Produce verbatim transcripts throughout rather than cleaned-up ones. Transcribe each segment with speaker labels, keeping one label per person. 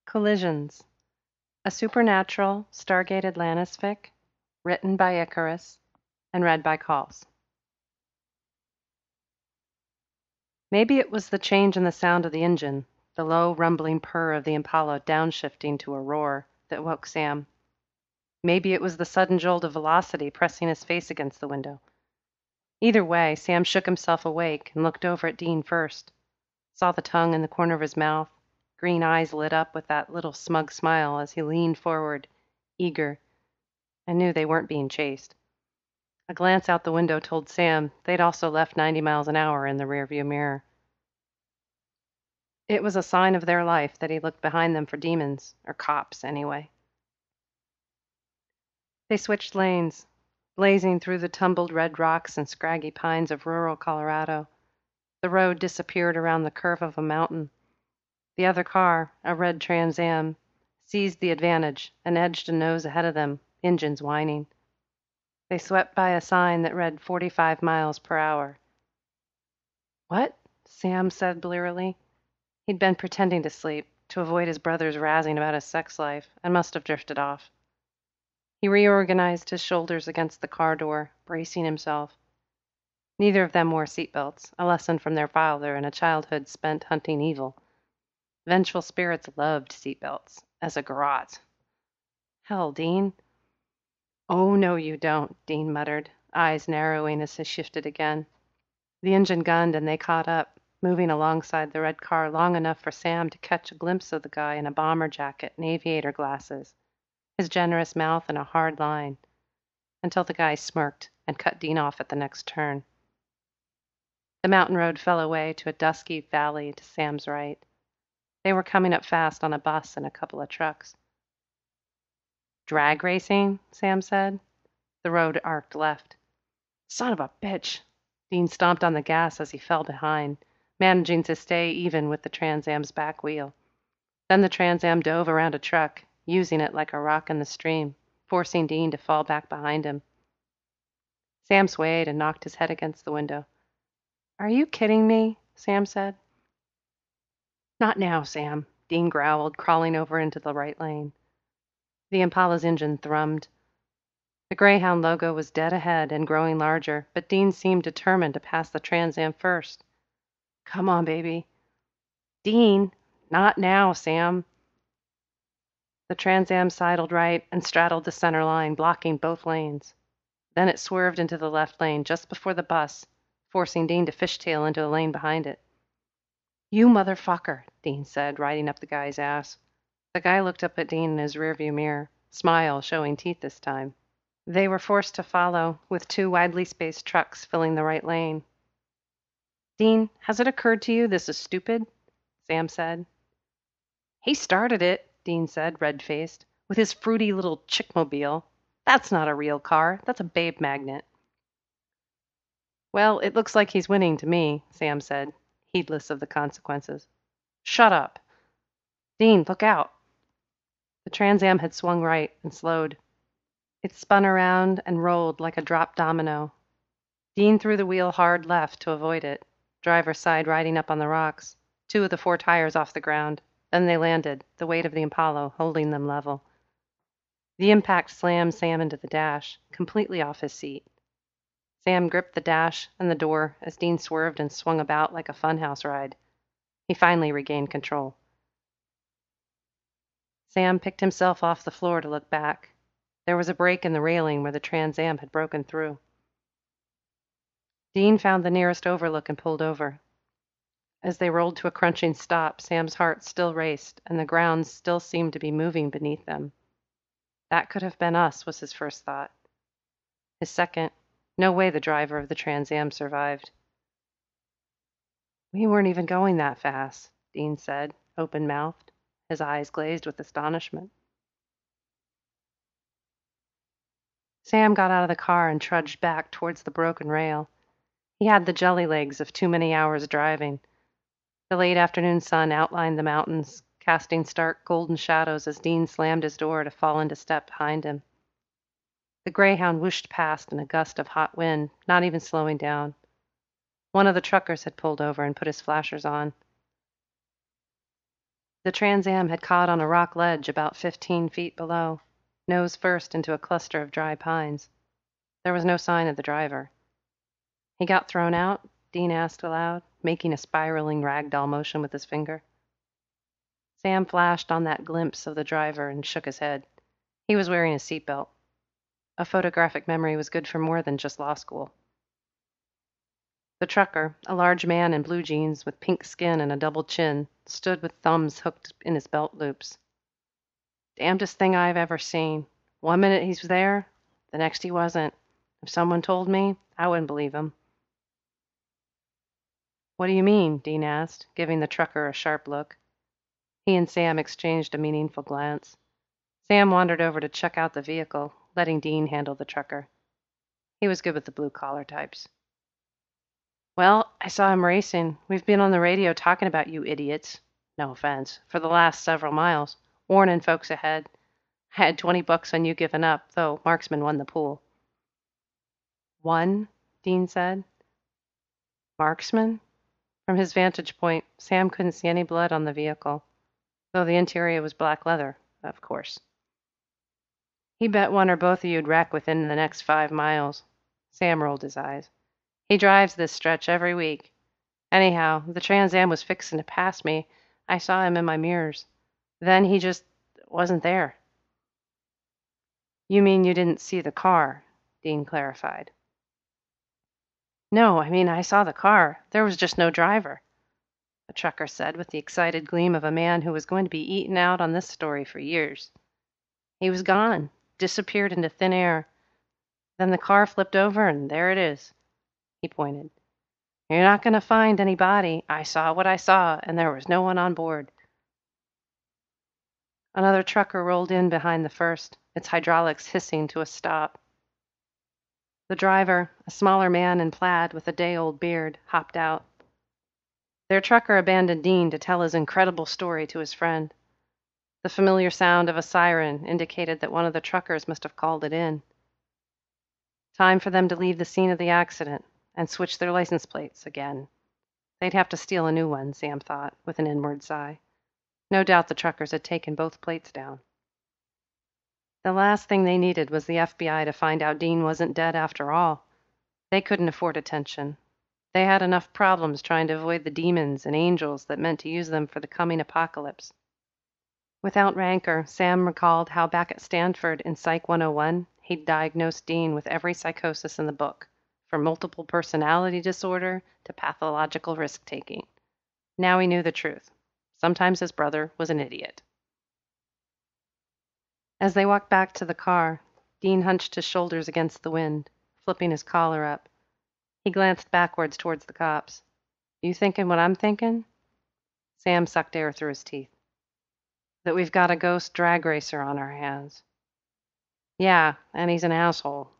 Speaker 1: Collisions. A Supernatural Stargate Atlantis fic, written by Icarus and read by Calls. Maybe it was the change in the sound of the engine, the low rumbling purr of the Impala downshifting to a roar, that woke Sam. Maybe it was the sudden jolt of velocity pressing his face against the window. Either way, Sam shook himself awake and looked over at Dean first. Saw the tongue in the corner of his mouth, green eyes lit up with that little smug smile as he leaned forward, eager, and knew they weren't being chased. A glance out the window told Sam they'd also left ninety miles an hour in the rearview mirror. It was a sign of their life that he looked behind them for demons, or cops anyway. They switched lanes, blazing through the tumbled red rocks and scraggy pines of rural Colorado. The road disappeared around the curve of a mountain. The other car, a red Trans Am, seized the advantage and edged a nose ahead of them, engines whining. They swept by a sign that read forty-five miles per hour. "What?" Sam said blearily. He'd been pretending to sleep, to avoid his brother's razzing about his sex life, and must have drifted off. He reorganized his shoulders against the car door, bracing himself. Neither of them wore seatbelts, a lesson from their father in a childhood spent hunting evil. Vengeful spirits loved seatbelts, as a garrote. "Hell, Dean." "Oh, no, you don't," Dean muttered, eyes narrowing as he shifted again. The engine gunned and they caught up, moving alongside the red car long enough for Sam to catch a glimpse of the guy in a bomber jacket and aviator glasses, his generous mouth in a hard line, until the guy smirked and cut Dean off at the next turn. The mountain road fell away to a dusky valley to Sam's right. They were coming up fast on a bus and a couple of trucks. "Drag racing?" Sam said. The road arced left. "Son of a bitch!" Dean stomped on the gas as he fell behind, managing to stay even with the Trans Am's back wheel. Then the Trans Am dove around a truck, using it like a rock in the stream, forcing Dean to fall back behind him. Sam swayed and knocked his head against the window. "Are you kidding me?" Sam said. "Not now, Sam," Dean growled, crawling over into the right lane. The Impala's engine thrummed. The Greyhound logo was dead ahead and growing larger, but Dean seemed determined to pass the Trans Am first. "Come on, baby." "Dean, not now, Sam." The Trans Am sidled right and straddled the center line, blocking both lanes. Then it swerved into the left lane just before the bus, forcing Dean to fishtail into the lane behind it. "You motherfucker," Dean said, riding up the guy's ass. The guy looked up at Dean in his rearview mirror, smile showing teeth this time. They were forced to follow, with two widely spaced trucks filling the right lane. "Dean, has it occurred to you this is stupid?" Sam said. "He started it," Dean said, red-faced, "with his fruity little chickmobile. That's not a real car. That's a babe magnet." "Well, it looks like he's winning to me," Sam said, heedless of the consequences. "Shut up." "Dean, look out." The Trans Am had swung right and slowed. It spun around and rolled like a dropped domino. Dean threw the wheel hard left to avoid it, driver's side riding up on the rocks, two of the four tires off the ground. Then they landed, the weight of the Impala holding them level. The impact slammed Sam into the dash, completely off his seat. Sam gripped the dash and the door as Dean swerved and swung about like a funhouse ride. He finally regained control. Sam picked himself off the floor to look back. There was a break in the railing where the Trans Am had broken through. Dean found the nearest overlook and pulled over. As they rolled to a crunching stop, Sam's heart still raced, and the ground still seemed to be moving beneath them. That could have been us, was his first thought. His second, no way the driver of the Trans Am survived. "We weren't even going that fast," Dean said, open-mouthed, his eyes glazed with astonishment. Sam got out of the car and trudged back towards the broken rail. He had the jelly legs of too many hours driving. The late afternoon sun outlined the mountains, casting stark golden shadows as Dean slammed his door to fall into step behind him. The Greyhound whooshed past in a gust of hot wind, not even slowing down. One of the truckers had pulled over and put his flashers on. The Trans Am had caught on a rock ledge about fifteen feet below, nose first into a cluster of dry pines. There was no sign of the driver. He got thrown out? Dean asked aloud, making a spiraling ragdoll motion with his finger. Sam flashed on that glimpse of the driver and shook his head. He was wearing a seatbelt. A photographic memory was good for more than just law school. The trucker, a large man in blue jeans with pink skin and a double chin, stood with thumbs hooked in his belt loops. Damnedest thing I've ever seen. One minute he was there, the next he wasn't. If someone told me, I wouldn't believe him. What do you mean? Dean asked, giving the trucker a sharp look. He and Sam exchanged a meaningful glance. Sam wandered over to check out the vehicle, letting Dean handle the trucker. He was good with the blue-collar types. Well, I saw him racing. We've been on the radio talking about you idiots. No offense. For the last several miles. Warning folks ahead. I had twenty bucks on you giving up, though Marksman won the pool. Won? Dean said. Marksman? From his vantage point, Sam couldn't see any blood on the vehicle, though the interior was black leather, of course. He bet one or both of you'd wreck within the next five miles. Sam rolled his eyes. He drives this stretch every week. Anyhow, the Trans Am was fixing to pass me. I saw him in my mirrors. Then he just wasn't there. You mean you didn't see the car? Dean clarified. No, I mean I saw the car. There was just no driver, the trucker said with the excited gleam of a man who was going to be eaten out on this story for years. He was gone, disappeared into thin air. Then the car flipped over and there it is. He pointed. You're not going to find any body. I saw what I saw, and there was no one on board. Another trucker rolled in behind the first, its hydraulics hissing to a stop. The driver, a smaller man in plaid with a day-old beard, hopped out. Their trucker abandoned Dean to tell his incredible story to his friend. The familiar sound of a siren indicated that one of the truckers must have called it in. Time for them to leave the scene of the accident and switch their license plates again. They'd have to steal a new one, Sam thought, with an inward sigh. No doubt the truckers had taken both plates down. The last thing they needed was the F B I to find out Dean wasn't dead after all. They couldn't afford attention. They had enough problems trying to avoid the demons and angels that meant to use them for the coming apocalypse. Without rancor, Sam recalled how back at Stanford in Psych one oh one, he'd diagnosed Dean with every psychosis in the book, from multiple personality disorder to pathological risk-taking. Now he knew the truth. Sometimes his brother was an idiot. As they walked back to the car, Dean hunched his shoulders against the wind, flipping his collar up. He glanced backwards towards the cops. You thinking what I'm thinking? Sam sucked air through his teeth. That we've got a ghost drag racer on our hands. Yeah, and he's an asshole.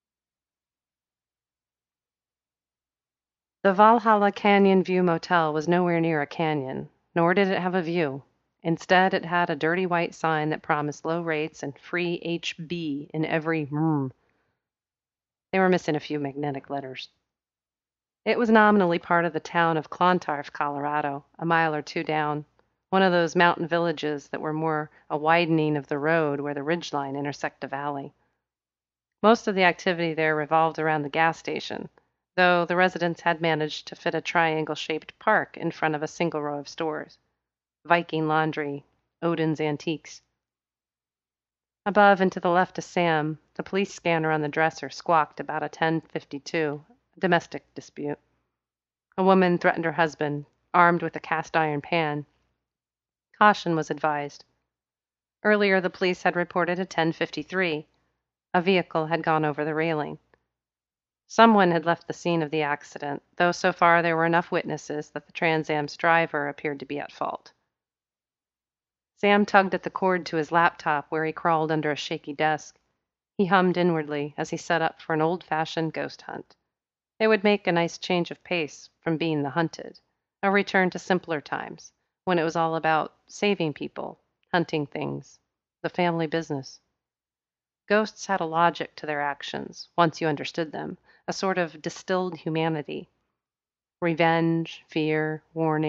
Speaker 1: The Valhalla Canyon View Motel was nowhere near a canyon, nor did it have a view. Instead, it had a dirty white sign that promised low rates and free H B in every mm. They were missing a few magnetic letters. It was nominally part of the town of Clontarf, Colorado, a mile or two down, one of those mountain villages that were more a widening of the road where the ridgeline intersect a valley. Most of the activity there revolved around the gas station, though the residents had managed to fit a triangle-shaped park in front of a single row of stores. Viking Laundry, Odin's Antiques. Above and to the left of Sam, the police scanner on the dresser squawked about a ten fifty-two, a domestic dispute. A woman threatened her husband, armed with a cast-iron pan. Caution was advised. Earlier, the police had reported a ten fifty-three. A vehicle had gone over the railing. Someone had left the scene of the accident, though so far there were enough witnesses that the Trans Am's driver appeared to be at fault. Sam tugged at the cord to his laptop where he crawled under a shaky desk. He hummed inwardly as he set up for an old-fashioned ghost hunt. It would make a nice change of pace from being the hunted, a return to simpler times, when it was all about saving people, hunting things, the family business. Ghosts had a logic to their actions, once you understood them, a sort of distilled humanity. Revenge, fear, warning,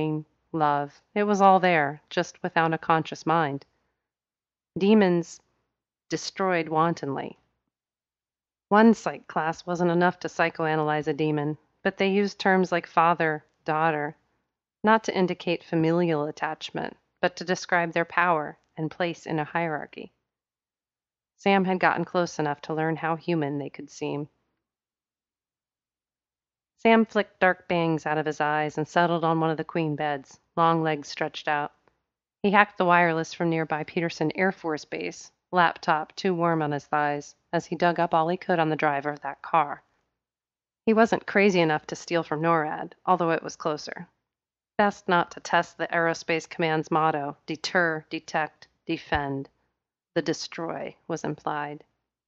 Speaker 1: love. It was all there, just without a conscious mind. Demons destroyed wantonly. One psych class wasn't enough to psychoanalyze a demon, but they used terms like father, daughter, not to indicate familial attachment, but to describe their power and place in a hierarchy. Sam had gotten close enough to learn how human they could seem. Sam flicked dark bangs out of his eyes and settled on one of the queen beds, long legs stretched out. He hacked the wireless from nearby Peterson Air Force Base, laptop too warm on his thighs, as he dug up all he could on the driver of that car. He wasn't crazy enough to steal from NORAD, although it was closer. Best not to test the Aerospace Command's motto, deter, detect, defend. The destroy was implied.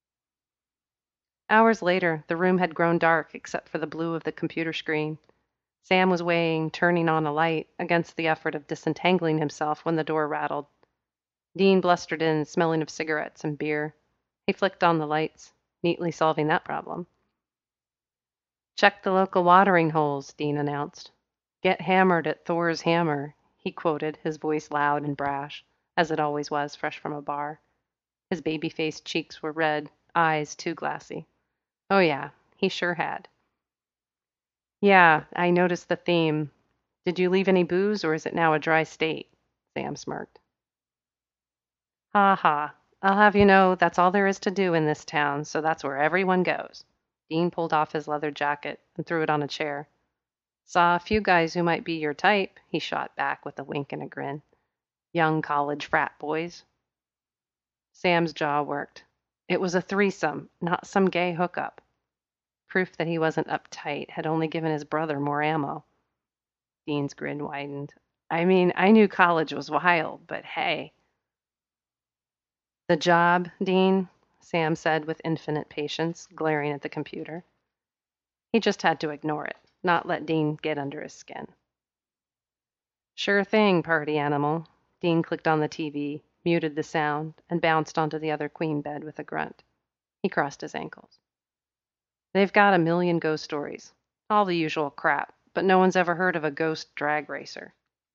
Speaker 1: Hours later, the room had grown dark except for the blue of the computer screen. Sam was weighing turning on a light against the effort of disentangling himself when the door rattled. Dean blustered in, smelling of cigarettes and beer. He flicked on the lights, neatly solving that problem. Check the local watering holes, Dean announced. Get hammered at Thor's Hammer, he quoted, his voice loud and brash, as it always was fresh from a bar. His baby-faced cheeks were red, eyes too glassy. Oh yeah, he sure had. Yeah, I noticed the theme. Did you leave any booze, or is it now a dry state? Sam smirked. Ha ha. I'll have you know that's all there is to do in this town, so that's where everyone goes. Dean pulled off his leather jacket and threw it on a chair. Saw a few guys who might be your type, he shot back with a wink and a grin. Young college frat boys. Sam's jaw worked. It was a threesome, not some gay hookup. Proof that he wasn't uptight had only given his brother more ammo. Dean's grin widened. I mean, I knew college was wild, but hey. The job, Dean, Sam said with infinite patience, glaring at the computer. He just had to ignore it, not let Dean get under his skin. Sure thing, party animal. Dean clicked on the T V, muted the sound, and bounced onto the other queen bed with a grunt. He crossed his ankles. They've got a million ghost stories. All the usual crap, but no one's ever heard of a ghost drag racer.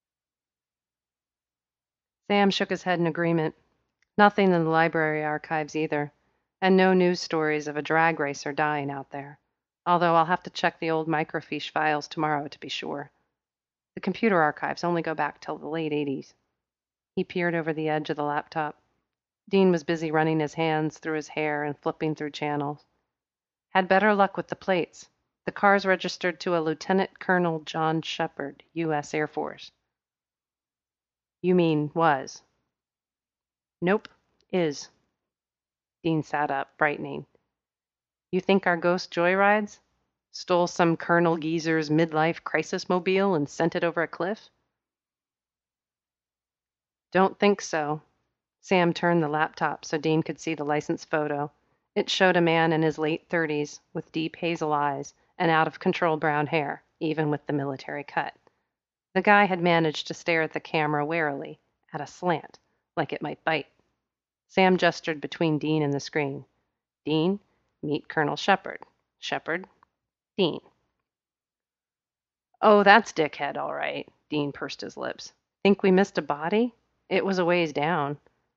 Speaker 1: Sam shook his head in agreement. Nothing in the library archives either, and no news stories of a drag racer dying out there, although I'll have to check the old microfiche files tomorrow to be sure. The computer archives only go back till the late eighties. He peered over the edge of the laptop. Dean was busy running his hands through his hair and flipping through channels. Had better luck with the plates. The car's registered to a Lieutenant Colonel John Shepard, U S Air Force. You mean was? Nope, is. Dean sat up, brightening. You think our ghost joyrides? Stole some Colonel Geezer's midlife crisis mobile and sent it over a cliff? Don't think so. Sam turned the laptop so Dean could see the license photo. It showed a man in his late thirties with deep hazel eyes and out-of-control brown hair, even with the military cut. The guy had managed to stare at the camera warily, at a slant, like it might bite. Sam gestured between Dean and the screen. Dean, meet Colonel Shepard. Shepard, Dean. Oh, that's Dickhead, all right. Dean pursed his lips. Think we missed a body? It was a ways down.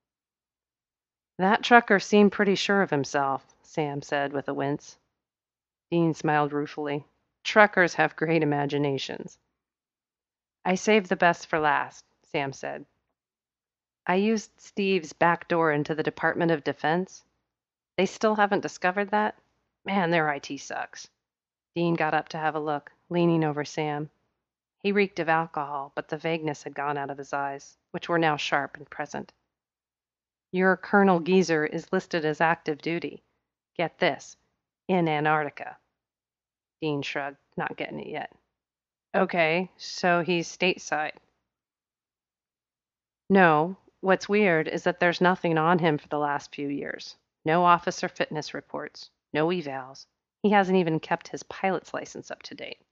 Speaker 1: That trucker seemed pretty sure of himself, Sam said with a wince. Dean smiled ruefully. Truckers have great imaginations. I saved the best for last, Sam said. I used Steve's back door into the Department of Defense. They still haven't discovered that? Man, their I T sucks. Dean got up to have a look, leaning over Sam. He reeked of alcohol, but the vagueness had gone out of his eyes, which were now sharp and present. Your Colonel Geezer is listed as active duty. Get this, in Antarctica. Dean shrugged, not getting it yet. Okay, so he's stateside. No, what's weird is that there's nothing on him for the last few years. No officer fitness reports, no evals. He hasn't even kept his pilot's license up to date.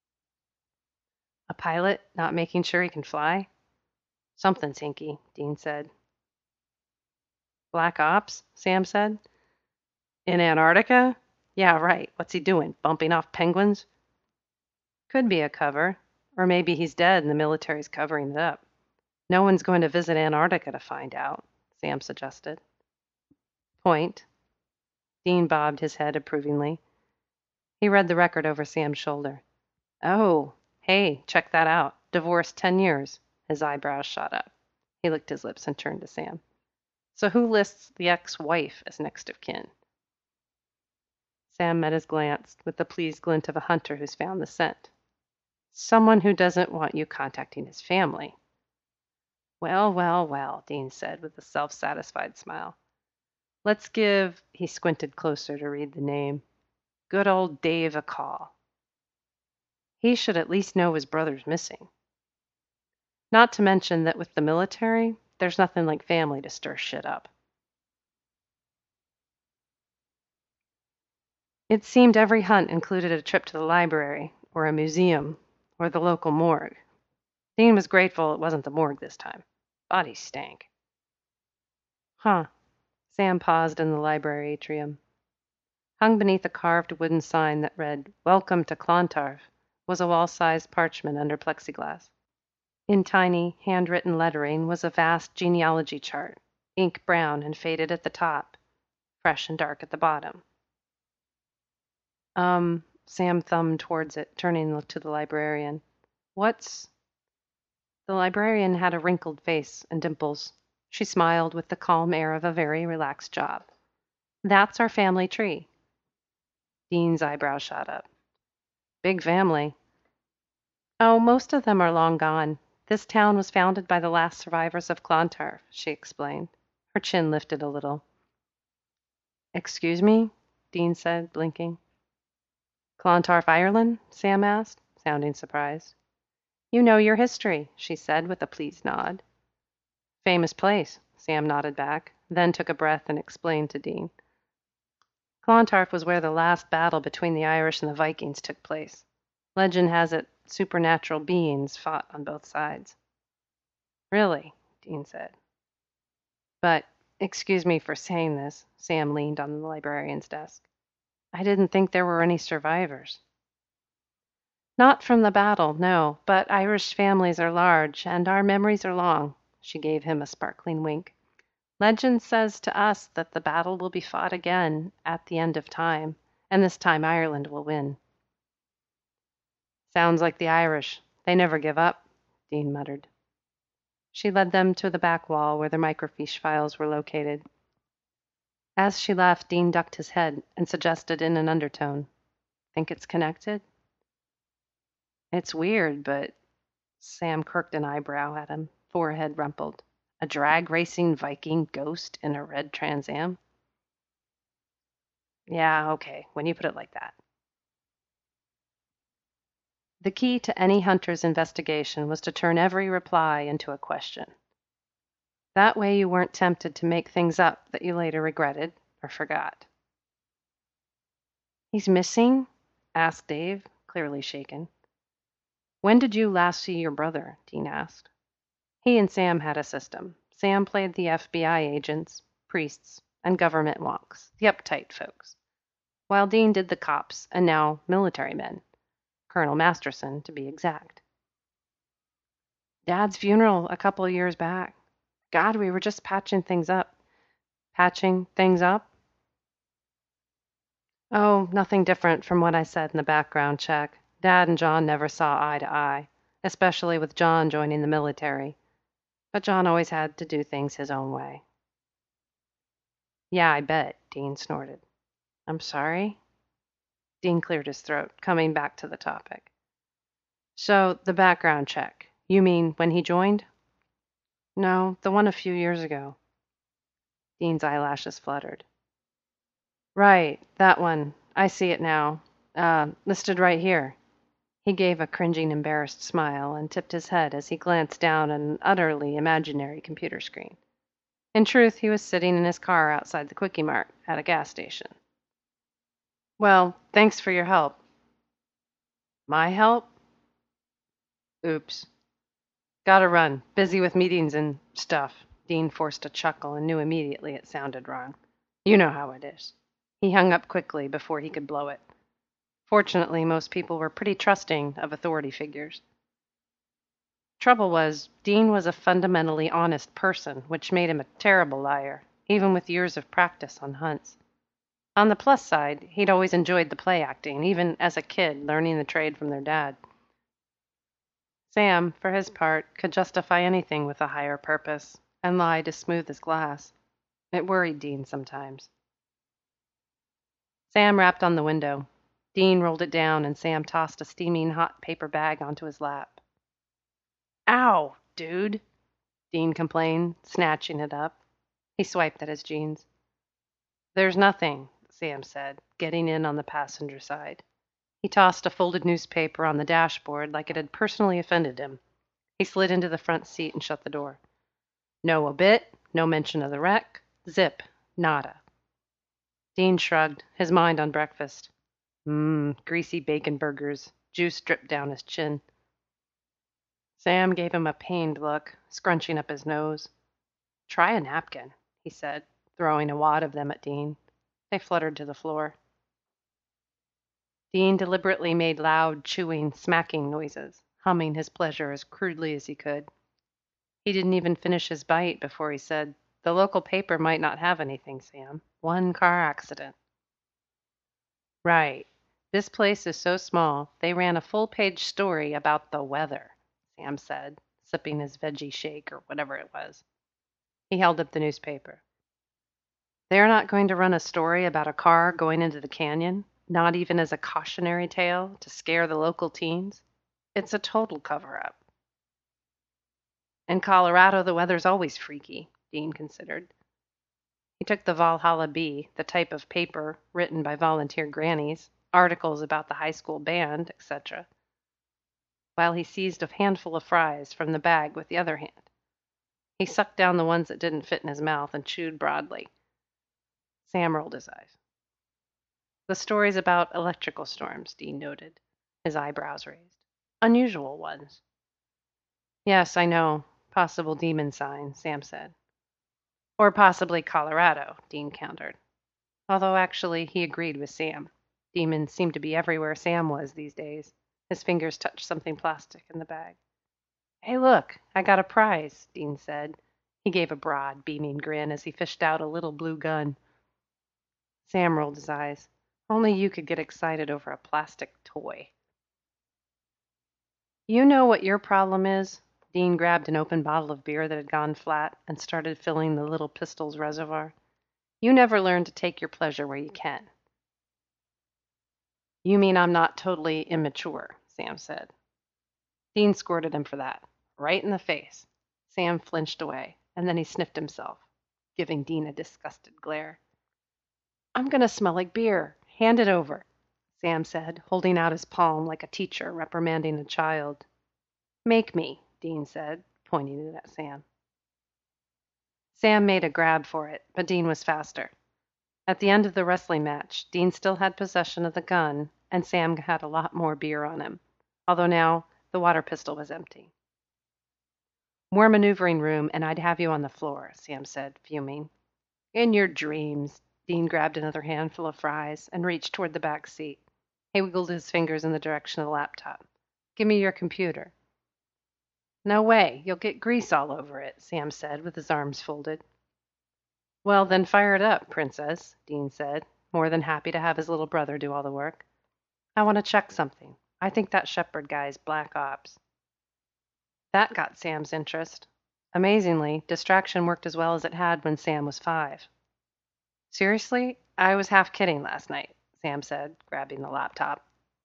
Speaker 1: A pilot not making sure he can fly? Something's hinky, Dean said. Black Ops, Sam said. In Antarctica? Yeah, right. What's he doing? Bumping off penguins? Could be a cover. Or maybe he's dead and the military's covering it up. No one's going to visit Antarctica to find out, Sam suggested. Point. Dean bobbed his head approvingly. He read the record over Sam's shoulder. Oh, hey, check that out. Divorced ten years. His eyebrows shot up. He licked his lips and turned to Sam. So who lists the ex-wife as next of kin? Sam met his glance with the pleased glint of a hunter who's found the scent. Someone who doesn't want you contacting his family. Well, well, well, Dean said with a self-satisfied smile. Let's give, he squinted closer to read the name, good old Dave a call. He should at least know his brother's missing. Not to mention that with the military, there's nothing like family to stir shit up. It seemed every hunt included a trip to the library, or a museum, or the local morgue. Dean was grateful it wasn't the morgue this time. Bodies stank. Huh. Sam paused in the library atrium. Hung beneath a carved wooden sign that read, Welcome to Clontarf, was a wall-sized parchment under plexiglass. In tiny, handwritten lettering was a vast genealogy chart, ink brown and faded at the top, fresh and dark at the bottom. Um, Sam thumbed towards it, turning to the librarian. What's... The librarian had a wrinkled face and dimples. She smiled with the calm air of a very relaxed job. That's our family tree. Dean's eyebrows shot up. Big family. Oh, most of them are long gone. This town was founded by the last survivors of Clontarf, she explained. Her chin lifted a little. Excuse me? Dean said, blinking. Clontarf, Ireland? Sam asked, sounding surprised. You know your history, she said with a pleased nod. Famous place, Sam nodded back, then took a breath and explained to Dean. Clontarf was where the last battle between the Irish and the Vikings took place. Legend has it supernatural beings fought on both sides. Really, Dean said. But, excuse me for saying this, Sam leaned on the librarian's desk. I didn't think there were any survivors. Not from the battle, no, but Irish families are large, and our memories are long. She gave him a sparkling wink. Legend says to us that the battle will be fought again at the end of time, and this time Ireland will win. Sounds like the Irish. They never give up, Dean muttered. She led them to the back wall where the microfiche files were located. As she left, Dean ducked his head and suggested in an undertone, Think it's connected? It's weird, but... Sam crooked an eyebrow at him, forehead rumpled. A drag-racing Viking ghost in a red Trans Am? Yeah, okay, when you put it like that. The key to any hunter's investigation was to turn every reply into a question. That way you weren't tempted to make things up that you later regretted or forgot. He's missing? Asked Dave, clearly shaken. When did you last see your brother? Dean asked. He and Sam had a system. Sam played the F B I agents, priests, and government wonks, the uptight folks, while Dean did the cops and now military men, Colonel Masterson to be exact. Dad's funeral a couple of years back. God, we were just patching things up. Patching things up? Oh, nothing different from what I said in the background check. Dad and John never saw eye to eye, especially with John joining the military. But John always had to do things his own way. Yeah, I bet, Dean snorted. I'm sorry? Dean cleared his throat, coming back to the topic. So, the background check. You mean when he joined? No, the one a few years ago. Dean's eyelashes fluttered. Right, that one. I see it now. Uh, listed right here. He gave a cringing, embarrassed smile and tipped his head as he glanced down at an utterly imaginary computer screen. In truth, he was sitting in his car outside the Quickie Mart at a gas station. Well, thanks for your help. My help? Oops. Gotta run. Busy with meetings and stuff. Dean forced a chuckle and knew immediately it sounded wrong. You know how it is. He hung up quickly before he could blow it. Fortunately, most people were pretty trusting of authority figures. Trouble was, Dean was a fundamentally honest person, which made him a terrible liar, even with years of practice on hunts. On the plus side, he'd always enjoyed the play acting, even as a kid learning the trade from their dad. Sam, for his part, could justify anything with a higher purpose, and lied as smooth as glass. It worried Dean sometimes. Sam rapped on the window. Dean rolled it down, and Sam tossed a steaming hot paper bag onto his lap. Ow, dude, Dean complained, snatching it up. He swiped at his jeans. There's nothing, Sam said, getting in on the passenger side. He tossed a folded newspaper on the dashboard like it had personally offended him. He slid into the front seat and shut the door. No obit, no mention of the wreck, zip, nada. Dean shrugged, his mind on breakfast. Mmm, greasy bacon burgers, juice dripped down his chin. Sam gave him a pained look, scrunching up his nose. Try a napkin, he said, throwing a wad of them at Dean. They fluttered to the floor. Dean deliberately made loud, chewing, smacking noises, humming his pleasure as crudely as he could. He didn't even finish his bite before he said, The local paper might not have anything, Sam. One car accident. Right. This place is so small, they ran a full-page story about the weather, Sam said, sipping his veggie shake or whatever it was. He held up the newspaper. They're not going to run a story about a car going into the canyon, not even as a cautionary tale to scare the local teens. It's a total cover-up. In Colorado, the weather's always freaky, Dean considered. He took the Valhalla Bee, the type of paper written by volunteer grannies, articles about the high school band, et cetera, while he seized a handful of fries from the bag with the other hand. He sucked down the ones that didn't fit in his mouth and chewed broadly. Sam rolled his eyes. The stories about electrical storms, Dean noted, his eyebrows raised. Unusual ones. Yes, I know. Possible demon sign, Sam said. Or possibly Colorado, Dean countered. Although actually he agreed with Sam. Demons seemed to be everywhere Sam was these days. His fingers touched something plastic in the bag. Hey, look, I got a prize, Dean said. He gave a broad, beaming grin as he fished out a little blue gun. Sam rolled his eyes. Only you could get excited over a plastic toy. You know what your problem is? Dean grabbed an open bottle of beer that had gone flat and started filling the little pistol's reservoir. You never learn to take your pleasure where you can. You mean I'm not totally immature, Sam said. Dean squirted him for that, right in the face. Sam flinched away, and then he sniffed himself, giving Dean a disgusted glare. I'm going to smell like beer. Hand it over, Sam said, holding out his palm like a teacher reprimanding a child. Make me, Dean said, pointing it at Sam. Sam made a grab for it, but Dean was faster. At the end of the wrestling match, Dean still had possession of the gun, and Sam had a lot more beer on him, although now the water pistol was empty. More maneuvering room, and I'd have you on the floor, Sam said, fuming. In your dreams. Dean grabbed another handful of fries and reached toward the back seat. He wiggled his fingers in the direction of the laptop. Give me your computer. No way. You'll get grease all over it, Sam said with his arms folded. Well, then fire it up, Princess, Dean said, more than happy to have his little brother do all the work. I want to check something. I think that Shepard guy's black ops. That got Sam's interest. Amazingly, distraction worked as well as it had when Sam was five. Seriously? I was half kidding last night, Sam said, grabbing the laptop.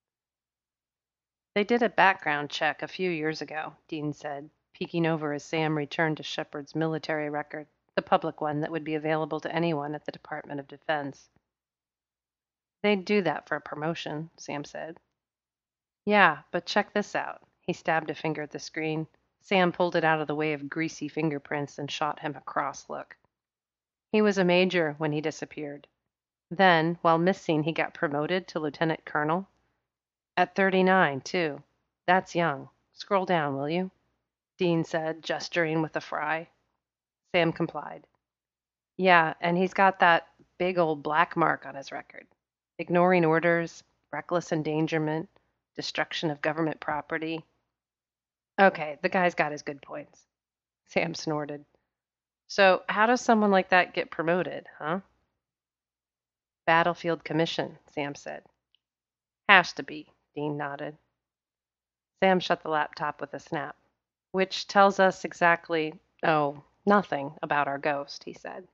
Speaker 1: They did a background check a few years ago, Dean said, peeking over as Sam returned to Shepard's military record, the public one that would be available to anyone at the Department of Defense. They'd do that for a promotion, Sam said. Yeah, but check this out. He stabbed a finger at the screen. Sam pulled it out of the way of greasy fingerprints and shot him a cross look. He was a major when he disappeared. Then, while missing, he got promoted to lieutenant colonel. At thirty-nine, too. That's young. Scroll down, will you? Dean said, gesturing with a fry. Sam complied. Yeah, and he's got that big old black mark on his record. Ignoring orders, reckless endangerment, destruction of government property. Okay, the guy's got his good points. Sam snorted. So, how does someone like that get promoted, huh? Battlefield commission, Sam said. Has to be, Dean nodded. Sam shut the laptop with a snap. Which tells us exactly, oh, nothing about our ghost, he said.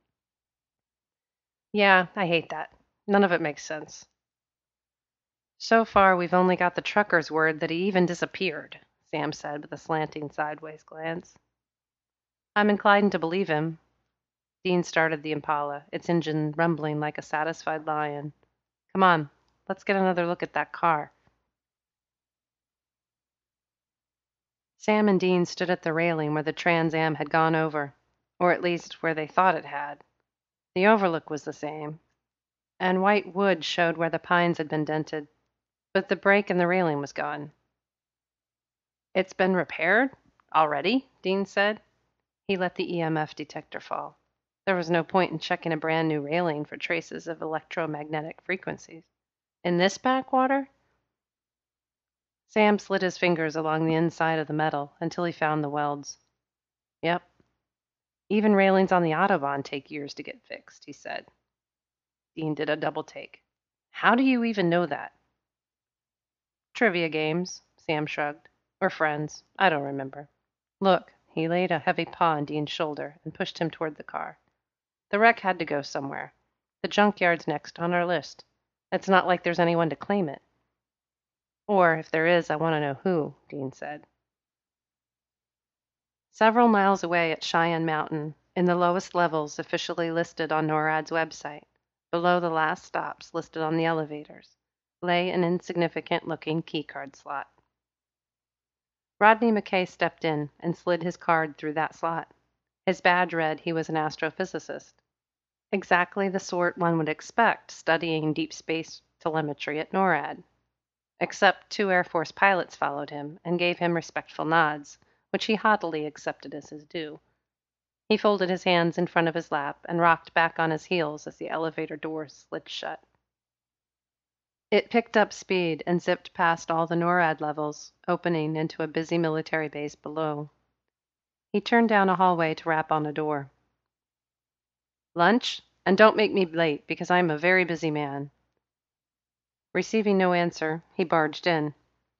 Speaker 1: Yeah, I hate that. None of it makes sense. So far, we've only got the trucker's word that he even disappeared, Sam said with a slanting sideways glance. I'm inclined to believe him. Dean started the Impala, its engine rumbling like a satisfied lion. Come on, let's get another look at that car. Sam and Dean stood at the railing where the Trans Am had gone over, or at least where they thought it had. The overlook was the same, and white wood showed where the pines had been dented, but the break in the railing was gone. It's been repaired? Already? Dean said. He let the E M F detector fall. There was no point in checking a brand new railing for traces of electromagnetic frequencies. In this backwater? Sam slid his fingers along the inside of the metal until he found the welds. Yep. Even railings on the Autobahn take years to get fixed, he said. Dean did a double take. How do you even know that? Trivia games, Sam shrugged. Or friends. I don't remember. Look, he laid a heavy paw on Dean's shoulder and pushed him toward the car. The wreck had to go somewhere. The junkyard's next on our list. It's not like there's anyone to claim it. Or, if there is, I want to know who, Dean said. Several miles away at Cheyenne Mountain, in the lowest levels officially listed on NORAD's website, below the last stops listed on the elevators, lay an insignificant-looking keycard slot. Rodney McKay stepped in and slid his card through that slot. His badge read he was an astrophysicist. Exactly the sort one would expect studying deep space telemetry at NORAD. Except two Air Force pilots followed him and gave him respectful nods, which he haughtily accepted as his due. He folded his hands in front of his lap and rocked back on his heels as the elevator doors slid shut. It picked up speed and zipped past all the NORAD levels, opening into a busy military base below. He turned down a hallway to rap on a door. Lunch? And don't make me late, because I'm a very busy man. Receiving no answer, he barged in.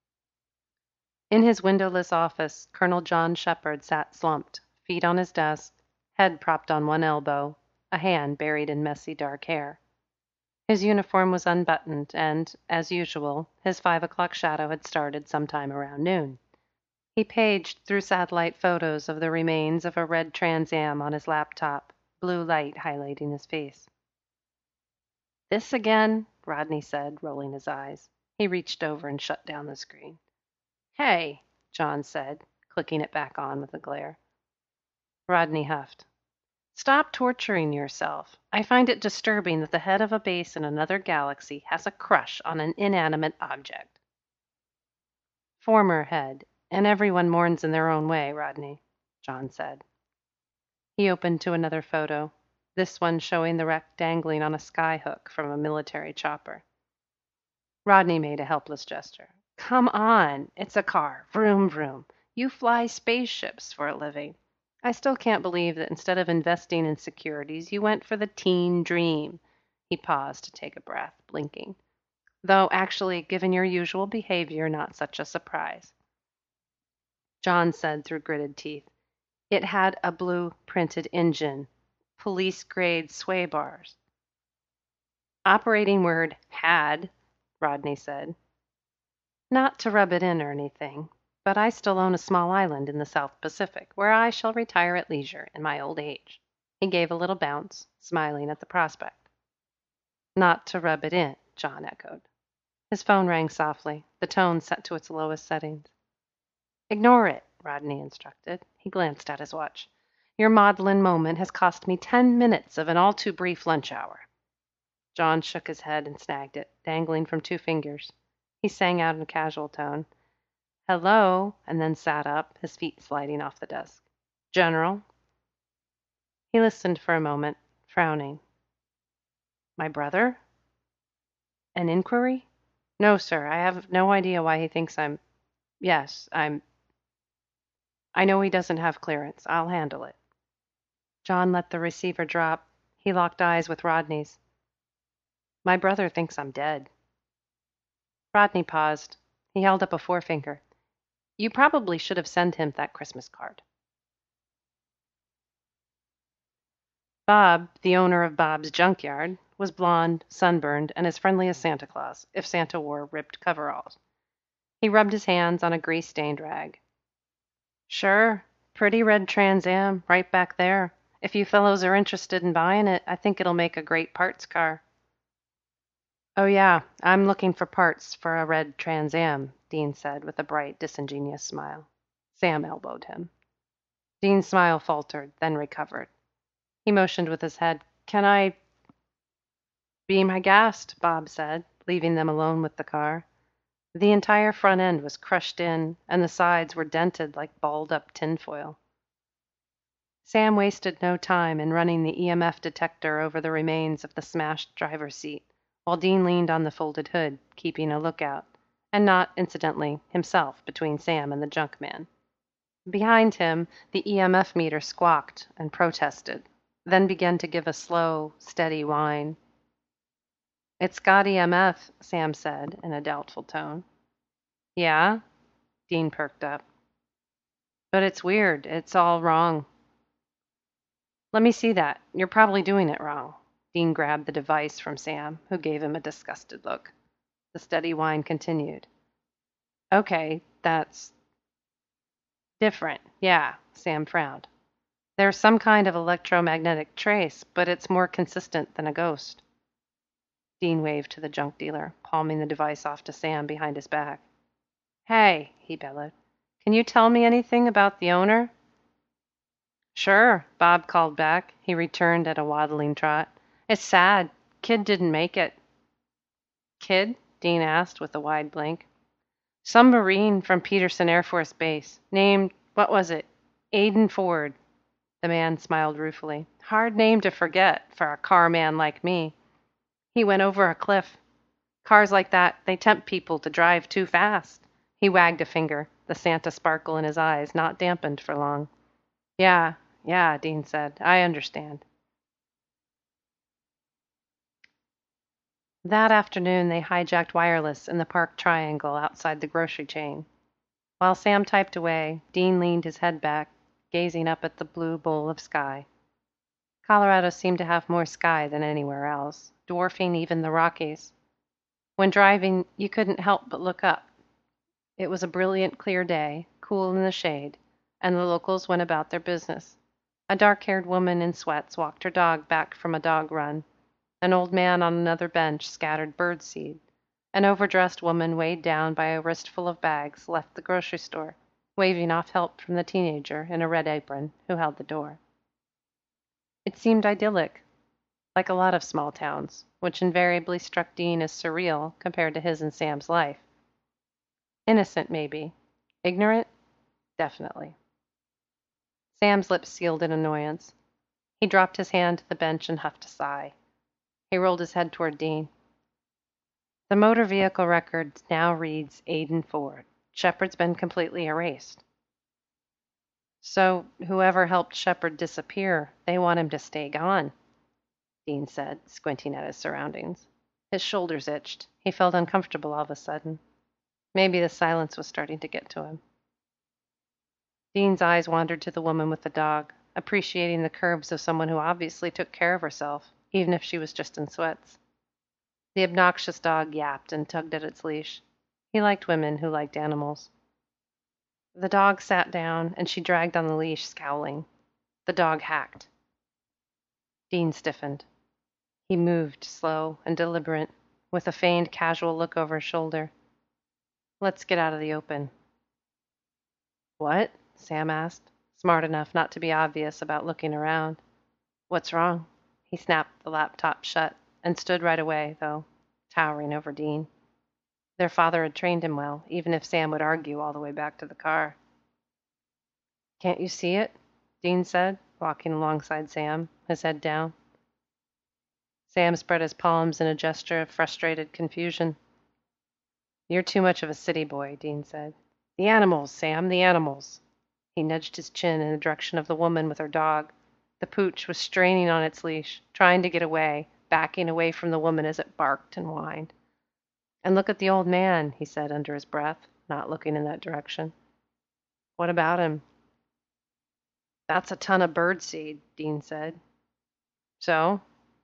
Speaker 1: In his windowless office, Colonel John Shepard sat slumped, feet on his desk, head propped on one elbow, a hand buried in messy dark hair. His uniform was unbuttoned, and, as usual, his five o'clock shadow had started sometime around noon. He paged through satellite photos of the remains of a red Trans Am on his laptop, blue light highlighting his face. This again? Rodney said, rolling his eyes. He reached over and shut down the screen. Hey, John said, clicking it back on with a glare. Rodney huffed. Stop torturing yourself. I find it disturbing that the head of a base in another galaxy has a crush on an inanimate object. Former head, and everyone mourns in their own way, Rodney, John said. He opened to another photo, this one showing the wreck dangling on a skyhook from a military chopper. Rodney made a helpless gesture. Come on, it's a car. Vroom, vroom. You fly spaceships for a living. I still can't believe that instead of investing in securities, you went for the teen dream. He paused to take a breath, blinking. Though actually, given your usual behavior, not such a surprise. John said through gritted teeth. It had a blue printed engine, police-grade sway bars. Operating word had, Rodney said. Not to rub it in or anything, but I still own a small island in the South Pacific, where I shall retire at leisure in my old age. He gave a little bounce, smiling at the prospect. Not to rub it in, John echoed. His phone rang softly, the tone set to its lowest settings. Ignore it, Rodney instructed. He glanced at his watch. Your maudlin moment has cost me ten minutes of an all too brief lunch hour. John shook his head and snagged it, dangling from two fingers. He sang out in a casual tone, Hello, and then sat up, his feet sliding off the desk. General? He listened for a moment, frowning. My brother? An inquiry? No, sir, I have no idea why he thinks I'm... Yes, I'm... I know he doesn't have clearance. I'll handle it. John let the receiver drop. He locked eyes with Rodney's. My brother thinks I'm dead. Rodney paused. He held up a forefinger. You probably should have sent him that Christmas card. Bob, the owner of Bob's Junkyard, was blond, sunburned, and as friendly as Santa Claus, if Santa wore ripped coveralls. He rubbed his hands on a grease-stained rag. Sure, pretty red Trans Am, right back there. If you fellows are interested in buying it, I think it'll make a great parts car. Oh yeah, I'm looking for parts for a red Trans Am, Dean said with a bright, disingenuous smile. Sam elbowed him. Dean's smile faltered, then recovered. He motioned with his head. Can I be my guest? Bob said, leaving them alone with the car. The entire front end was crushed in, and the sides were dented like balled-up tinfoil. Sam wasted no time in running the E M F detector over the remains of the smashed driver's seat, while Dean leaned on the folded hood, keeping a lookout, and not, incidentally, himself between Sam and the junk man. Behind him, the E M F meter squawked and protested, then began to give a slow, steady whine. It's got E M F, Sam said in a doubtful tone. Yeah? Dean perked up. But it's weird. It's all wrong. Let me see that. You're probably doing it wrong. Dean grabbed the device from Sam, who gave him a disgusted look. The steady whine continued. Okay, that's different. Yeah, Sam frowned. There's some kind of electromagnetic trace, but it's more consistent than a ghost. Dean waved to the junk dealer, palming the device off to Sam behind his back. Hey, he bellowed. Can you tell me anything about the owner? Sure, Bob called back. He returned at a waddling trot. It's sad. Kid didn't make it. Kid? Dean asked with a wide blink. Some Marine from Peterson Air Force Base, named, what was it? Aiden Ford. The man smiled ruefully. Hard name to forget for a car man like me. He went over a cliff. Cars like that, they tempt people to drive too fast. He wagged a finger, the Santa sparkle in his eyes not dampened for long. Yeah, yeah, Dean said. I understand. That afternoon, they hijacked wireless in the Park Triangle outside the grocery chain. While Sam typed away, Dean leaned his head back, gazing up at the blue bowl of sky. Colorado seemed to have more sky than anywhere else, dwarfing even the Rockies. When driving, you couldn't help but look up. It was a brilliant, clear day, cool in the shade, and the locals went about their business. A dark-haired woman in sweats walked her dog back from a dog run. An old man on another bench scattered birdseed. An overdressed woman weighed down by a wristful of bags left the grocery store, waving off help from the teenager in a red apron who held the door. It seemed idyllic, like a lot of small towns, which invariably struck Dean as surreal compared to his and Sam's life. Innocent, maybe. Ignorant? Definitely. Sam's lips sealed in annoyance. He dropped his hand to the bench and huffed a sigh. He rolled his head toward Dean. The motor vehicle record now reads Aiden Ford. Shepard's been completely erased. So whoever helped Shepard disappear, they want him to stay gone, Dean said, squinting at his surroundings. His shoulders itched. He felt uncomfortable all of a sudden. Maybe the silence was starting to get to him. Dean's eyes wandered to the woman with the dog, appreciating the curves of someone who obviously took care of herself, even if she was just in sweats. The obnoxious dog yapped and tugged at its leash. He liked women who liked animals. The dog sat down, and she dragged on the leash, scowling. The dog hacked. Dean stiffened. He moved, slow and deliberate, with a feigned casual look over his shoulder. Let's get out of the open. What? Sam asked, smart enough not to be obvious about looking around. What's wrong? He snapped the laptop shut and stood right away, though, towering over Dean. Their father had trained him well, even if Sam would argue all the way back to the car. Can't you see it? Dean said, walking alongside Sam, his head down. Sam spread his palms in a gesture of frustrated confusion. You're too much of a city boy, Dean said. The animals, Sam, the animals. He nudged his chin in the direction of the woman with her dog. The pooch was straining on its leash, trying to get away, backing away from the woman as it barked and whined. "And look at the old man," he said under his breath, not looking in that direction. "What about him?" "That's a ton of bird seed," Dean said. "So?"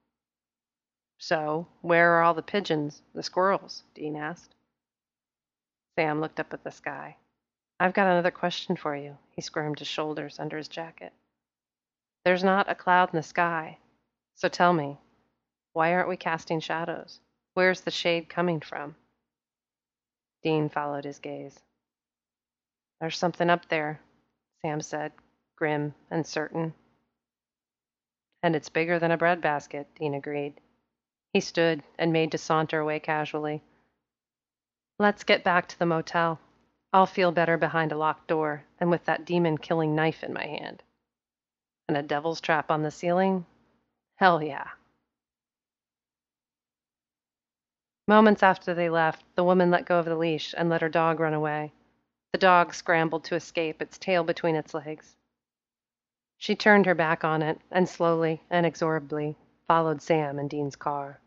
Speaker 1: "So, where are all the pigeons, the squirrels?" Dean asked. Sam looked up at the sky. "I've got another question for you." He squirmed his shoulders under his jacket. "There's not a cloud in the sky. So tell me, why aren't we casting shadows? Where's the shade coming from?" Dean followed his gaze. "There's something up there," Sam said, grim and certain. "And it's bigger than a breadbasket," Dean agreed. He stood and made to saunter away casually. "Let's get back to the motel. I'll feel better behind a locked door and with that demon-killing knife in my hand. And a devil's trap on the ceiling? Hell yeah." Moments after they left, the woman let go of the leash and let her dog run away. The dog scrambled to escape, its tail between its legs. She turned her back on it and slowly, inexorably, followed Sam and Dean's car.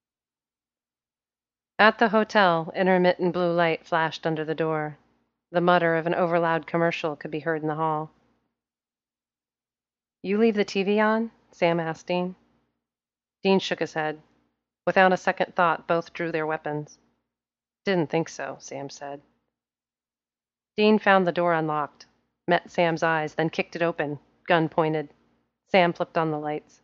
Speaker 1: At the hotel, intermittent blue light flashed under the door. The mutter of an overloud commercial could be heard in the hall. "You leave the T V on?" Sam asked Dean. Dean shook his head. Without a second thought, both drew their weapons. "Didn't think so," Sam said. Dean found the door unlocked, met Sam's eyes, then kicked it open, gun pointed. Sam flipped on the lights.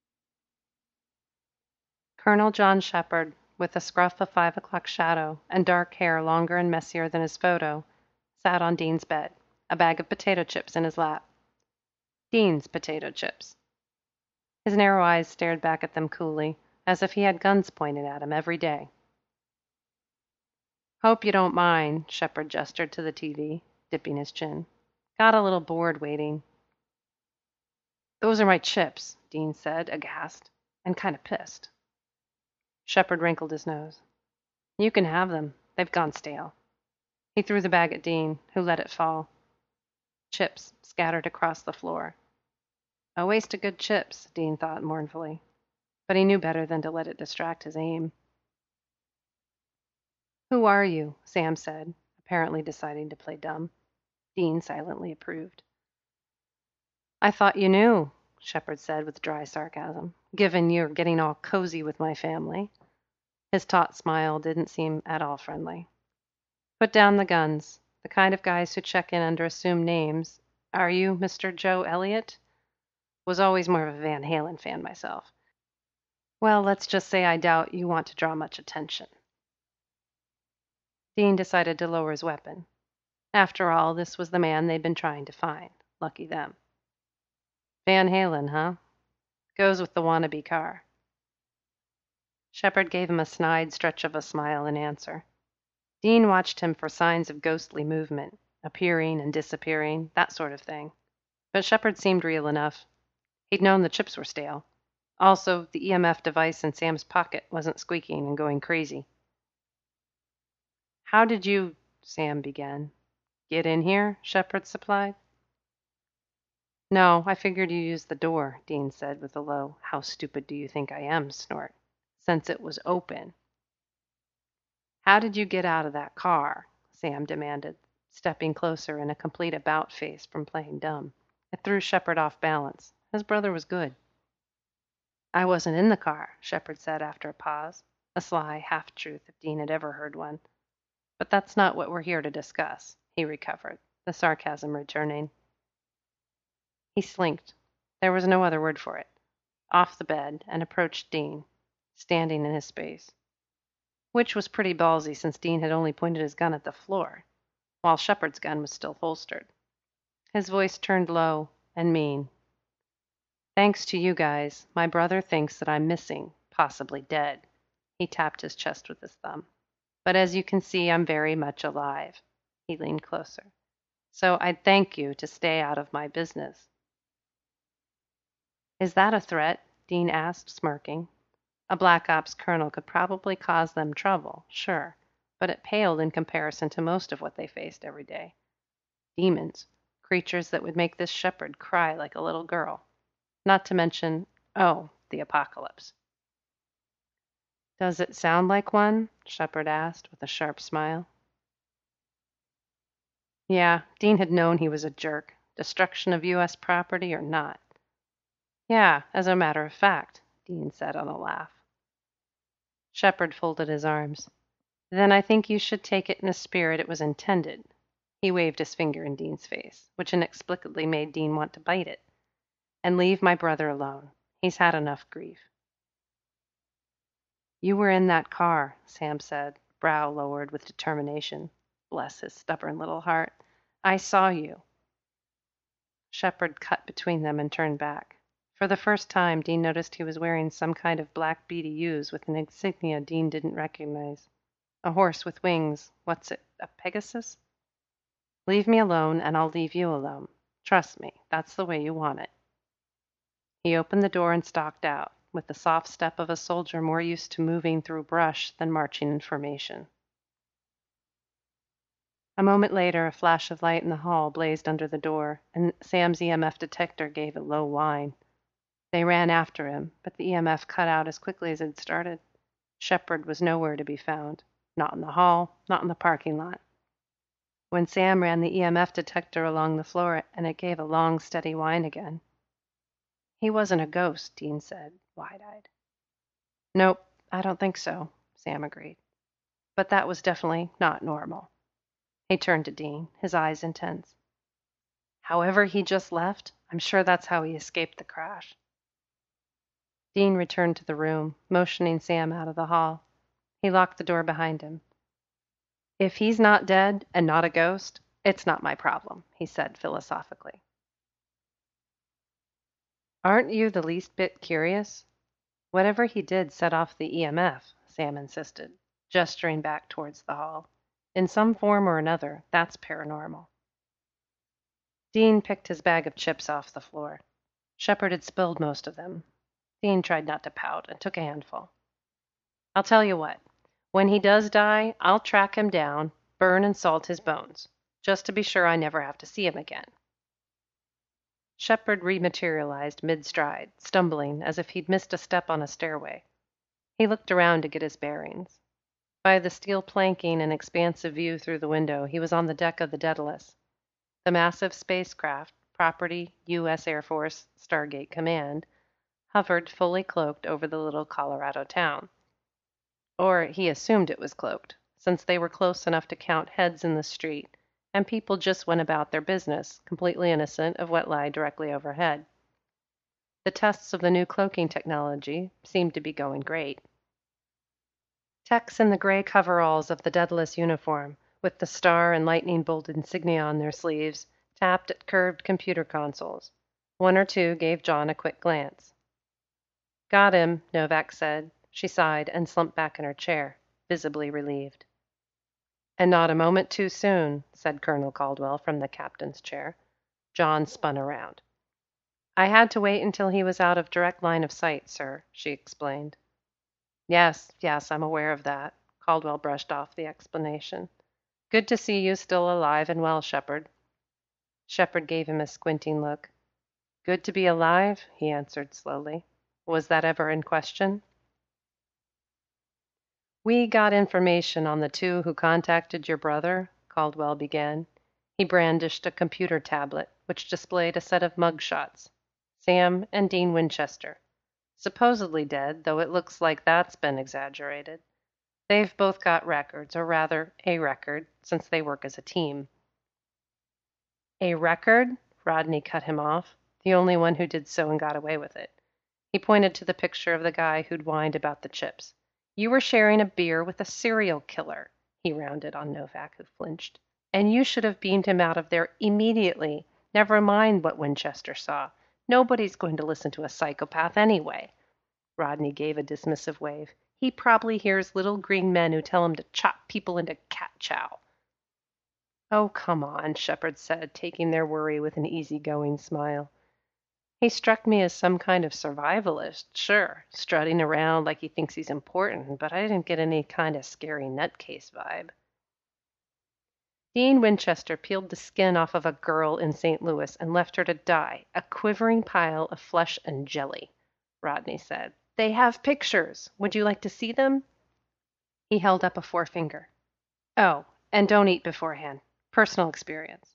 Speaker 1: Colonel John Shepard, with a scruff of five o'clock shadow and dark hair longer and messier than his photo, sat on Dean's bed, a bag of potato chips in his lap. Dean's potato chips. His narrow eyes stared back at them coolly, as if he had guns pointed at him every day. "Hope you don't mind," Shepard gestured to the T V, dipping his chin. "Got a little bored waiting." "Those are my chips," Dean said, aghast, and kind of pissed. Shepard wrinkled his nose. "You can have them. They've gone stale." He threw the bag at Dean, who let it fall. Chips scattered across the floor. A waste of good chips, Dean thought mournfully. But he knew better than to let it distract his aim. "Who are you?" Sam said, apparently deciding to play dumb. Dean silently approved. "I thought you knew," Shepard said with dry sarcasm, "given you're getting all cozy with my family." His taut smile didn't seem at all friendly. "Put down the guns. The kind of guys who check in under assumed names. Are you Mister Joe Elliott? Was always more of a Van Halen fan myself. Well, let's just say I doubt you want to draw much attention." Dean decided to lower his weapon. After all, this was the man they'd been trying to find. Lucky them. "Van Halen, huh? Goes with the wannabe car." Shepard gave him a snide stretch of a smile in answer. Dean watched him for signs of ghostly movement, appearing and disappearing, that sort of thing. But Shepard seemed real enough. He'd known the chips were stale. Also, the E M F device in Sam's pocket wasn't squeaking and going crazy. "How did you," Sam began. "Get in here?" Shepard supplied. "No, I figured you used the door," Dean said with a low, "how stupid do you think I am?" snort. "Since it was open." "How did you get out of that car?" Sam demanded, stepping closer in a complete about face from playing dumb. It threw Shepard off balance. His brother was good. "I wasn't in the car," Shepard said after a pause, a sly half-truth if Dean had ever heard one. "But that's not what we're here to discuss," he recovered, the sarcasm returning. He slinked, there was no other word for it, off the bed and approached Dean, standing in his space. Which was pretty ballsy since Dean had only pointed his gun at the floor, while Shepard's gun was still holstered. His voice turned low and mean. "Thanks to you guys, my brother thinks that I'm missing, possibly dead." He tapped his chest with his thumb. "But as you can see, I'm very much alive." He leaned closer. "So I'd thank you to stay out of my business." "Is that a threat?" Dean asked, smirking. A Black Ops colonel could probably cause them trouble, sure, but it paled in comparison to most of what they faced every day. Demons, creatures that would make this Shepherd cry like a little girl. Not to mention, oh, the apocalypse. Does it sound like one? Shepherd asked with a sharp smile. Yeah, Dean had known he was a jerk, destruction of U S property or not. Yeah, as a matter of fact, Dean said on a laugh. Shepherd folded his arms. Then I think you should take it in the spirit it was intended. He waved his finger in Dean's face, which inexplicably made Dean want to bite it. And leave my brother alone. He's had enough grief. You were in that car, Sam said, brow lowered with determination. Bless his stubborn little heart. I saw you. Shepherd cut between them and turned back. For the first time, Dean noticed he was wearing some kind of black B D Us with an insignia Dean didn't recognize. A horse with wings. What's it, a Pegasus? Leave me alone, and I'll leave you alone. Trust me, that's the way you want it. He opened the door and stalked out, with the soft step of a soldier more used to moving through brush than marching in formation. A moment later, a flash of light in the hall blazed under the door, and Sam's E M F detector gave a low whine. They ran after him, but the E M F cut out as quickly as it started. Shepherd was nowhere to be found. Not in the hall, not in the parking lot. When Sam ran the E M F detector along the floor, and it gave a long, steady whine again. He wasn't a ghost, Dean said, wide-eyed. Nope, I don't think so, Sam agreed. But that was definitely not normal. He turned to Dean, his eyes intense. However he just left, I'm sure that's how he escaped the crash. Dean returned to the room, motioning Sam out of the hall. He locked the door behind him. If he's not dead and not a ghost, it's not my problem, he said philosophically. Aren't you the least bit curious? Whatever he did set off the E M F, Sam insisted, gesturing back towards the hall. In some form or another, that's paranormal. Dean picked his bag of chips off the floor. Shepherd had spilled most of them. Dean tried not to pout and took a handful. I'll tell you what. When he does die, I'll track him down, burn and salt his bones, just to be sure I never have to see him again. Shepherd rematerialized mid-stride, stumbling as if he'd missed a step on a stairway. He looked around to get his bearings. By the steel planking and expansive view through the window, he was on the deck of the Daedalus. The massive spacecraft, property U S Air Force Stargate Command, hovered fully cloaked over the little Colorado town. Or he assumed it was cloaked, since they were close enough to count heads in the street, and people just went about their business, completely innocent of what lay directly overhead. The tests of the new cloaking technology seemed to be going great. Techs in the gray coveralls of the Daedalus uniform, with the star and lightning bolt insignia on their sleeves, tapped at curved computer consoles. One or two gave John a quick glance. Got him, Novak said. She sighed and slumped back in her chair, visibly relieved. And not a moment too soon, said Colonel Caldwell from the captain's chair. John spun around. I had to wait until he was out of direct line of sight, sir, she explained. Yes, yes, I'm aware of that. Caldwell brushed off the explanation. Good to see you still alive and well, Shepherd. Shepherd gave him a squinting look. Good to be alive, he answered slowly. Was that ever in question? We got information on the two who contacted your brother, Caldwell began. He brandished a computer tablet, which displayed a set of mugshots. Sam and Dean Winchester. Supposedly dead, though it looks like that's been exaggerated. They've both got records, or rather, a record, since they work as a team. A record? Rodney cut him off, the only one who did so and got away with it. He pointed to the picture of the guy who'd whined about the chips. You were sharing a beer with a serial killer, he rounded on Novak, who flinched. And you should have beamed him out of there immediately. Never mind what Winchester saw. Nobody's going to listen to a psychopath anyway. Rodney gave a dismissive wave. He probably hears little green men who tell him to chop people into cat chow. Oh, come on, Shepherd said, taking their worry with an easygoing smile. He struck me as some kind of survivalist, sure, strutting around like he thinks he's important, but I didn't get any kind of scary nutcase vibe. Dean Winchester peeled the skin off of a girl in Saint Louis and left her to die, a quivering pile of flesh and jelly, Rodney said. They have pictures. Would you like to see them? He held up a forefinger. Oh, and don't eat beforehand. Personal experience.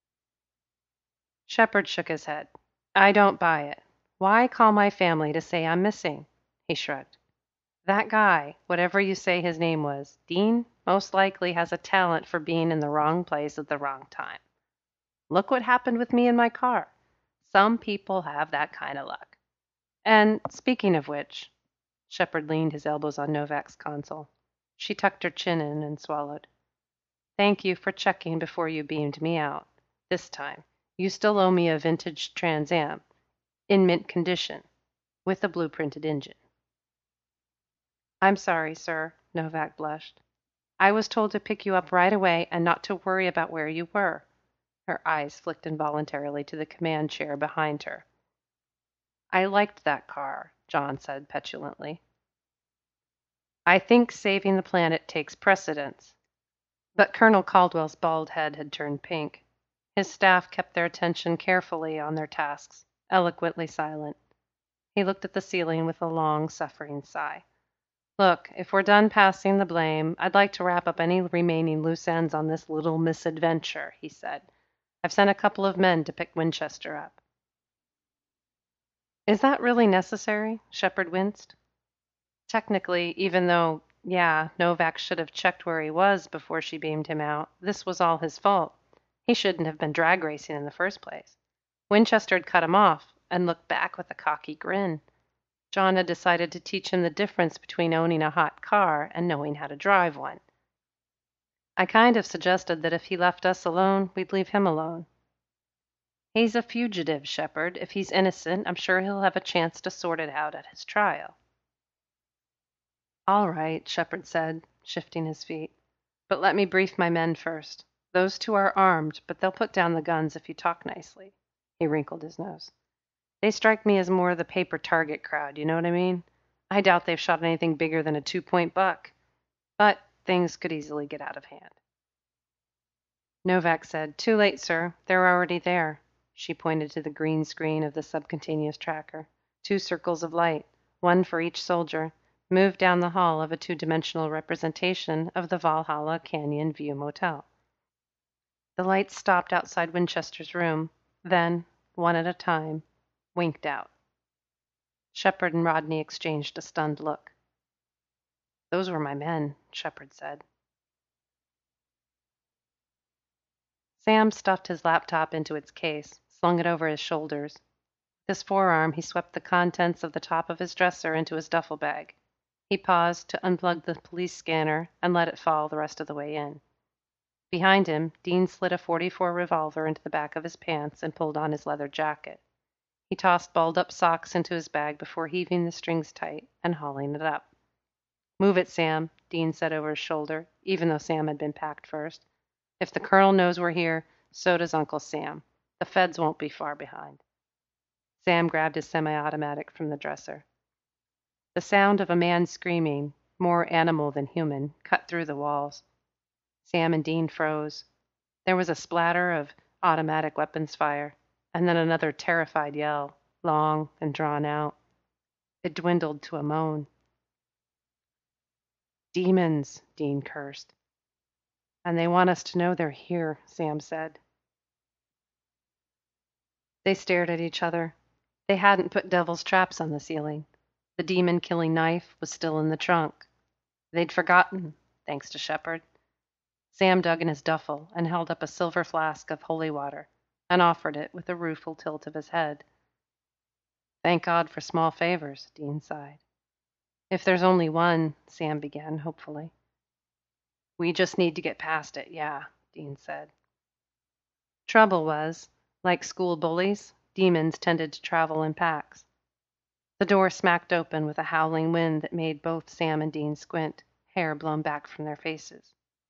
Speaker 1: Shepard shook his head. I don't buy it. Why call my family to say I'm missing? He shrugged. That guy, whatever you say his name was, Dean, most likely has a talent for being in the wrong place at the wrong time. Look what happened with me in my car. Some people have that kind of luck. And speaking of which, Shepard leaned his elbows on Novak's console. She tucked her chin in and swallowed. Thank you for checking before you beamed me out. This time, you still owe me a vintage Trans Am, in mint condition, with a blueprinted engine. I'm sorry, sir, Novak blushed. I was told to pick you up right away and not to worry about where you were. Her eyes flicked involuntarily to the command chair behind her. I liked that car, John said petulantly. I think saving the planet takes precedence. But Colonel Caldwell's bald head had turned pink. His staff kept their attention carefully on their tasks, eloquently silent. He looked at the ceiling with a long, suffering sigh. Look, if we're done passing the blame, I'd like to wrap up any remaining loose ends on this little misadventure, he said. I've sent a couple of men to pick Winchester up. Is that really necessary? Shepard winced. Technically, even though, yeah, Novak should have checked where he was before she beamed him out, this was all his fault. He shouldn't have been drag racing in the first place. Winchester had cut him off and looked back with a cocky grin. John had decided to teach him the difference between owning a hot car and knowing how to drive one. I kind of suggested that if he left us alone, we'd leave him alone. He's a fugitive, Shepard. If he's innocent, I'm sure he'll have a chance to sort it out at his trial. All right, Shepard said, shifting his feet. But let me brief my men first. Those two are armed, but they'll put down the guns if you talk nicely. He wrinkled his nose. They strike me as more the paper target crowd, you know what I mean? I doubt they've shot anything bigger than a two-point buck. But things could easily get out of hand. Novak said, Too late, sir. They're already there. She pointed to the green screen of the subcontinuous tracker. Two circles of light, one for each soldier, moved down the hall of a two-dimensional representation of the Valhalla Canyon View Motel. The lights stopped outside Winchester's room, then, one at a time, winked out. Shepard and Rodney exchanged a stunned look. Those were my men, Shepard said. Sam stuffed his laptop into its case, slung it over his shoulders. With his forearm, he swept the contents of the top of his dresser into his duffel bag. He paused to unplug the police scanner and let it fall the rest of the way in. Behind him, Dean slid a forty-four revolver into the back of his pants and pulled on his leather jacket. He tossed balled-up socks into his bag before heaving the strings tight and hauling it up. Move it, Sam, Dean said over his shoulder, even though Sam had been packed first. If the colonel knows we're here, so does Uncle Sam. The feds won't be far behind. Sam grabbed his semi-automatic from the dresser. The sound of a man screaming, more animal than human, cut through the walls. Sam and Dean froze. There was a splatter of automatic weapons fire, and then another terrified yell, long and drawn out. It dwindled to a moan. Demons, Dean cursed. And they want us to know they're here, Sam said. They stared at each other. They hadn't put devil's traps on the ceiling. The demon-killing knife was still in the trunk. They'd forgotten, thanks to Shepard. Sam dug in his duffel and held up a silver flask of holy water and offered it with a rueful tilt of his head. Thank God for small favors, Dean sighed. If there's only one, Sam began hopefully. We just need to get past it, yeah, Dean said. Trouble was, like school bullies, demons tended to travel in packs. The door smacked open with a howling wind that made both Sam and Dean squint, hair blown back from their faces.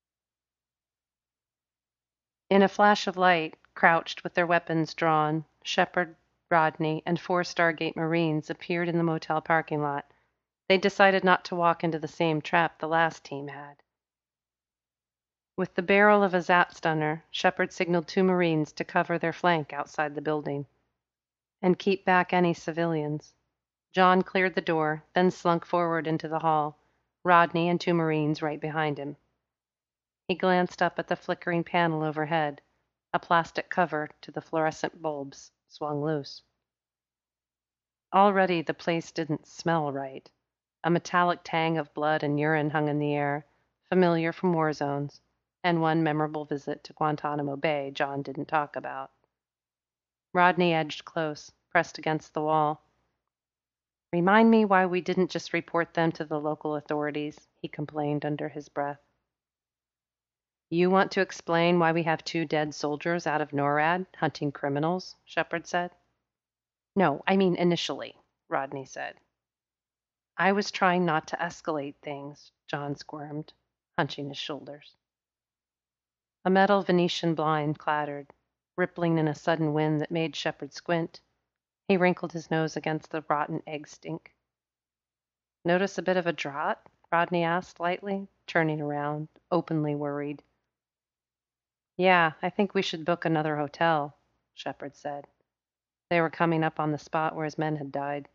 Speaker 1: In a flash of light, crouched with their weapons drawn, Shepard, Rodney, and four Stargate Marines appeared in the motel parking lot. They decided not to walk into the same trap the last team had. With the barrel of a Zap stunner, Shepard signaled two Marines to cover their flank outside the building and keep back any civilians. John cleared the door, then slunk forward into the hall, Rodney and two Marines right behind him. He glanced up at the flickering panel overhead. A plastic cover to the fluorescent bulbs swung loose. Already the place didn't smell right. A metallic tang of blood and urine hung in the air, familiar from war zones, and one memorable visit to Guantanamo Bay John didn't talk about. Rodney edged close, pressed against the wall. "Remind me why we didn't just report them to the local authorities," he complained under his breath. "You want to explain why we have two dead soldiers out of NORAD hunting criminals?" Shepard said. "No, I mean initially," Rodney said. "I was trying not to escalate things," John squirmed, hunching his shoulders. A metal Venetian blind clattered, rippling in a sudden wind that made Shepard squint. He wrinkled his nose against the rotten egg stink. "Notice a bit of a draught?" Rodney asked lightly, turning around, openly worried. "Yeah, I think we should book another hotel," Shepard said. They were coming up on the spot where his men had died.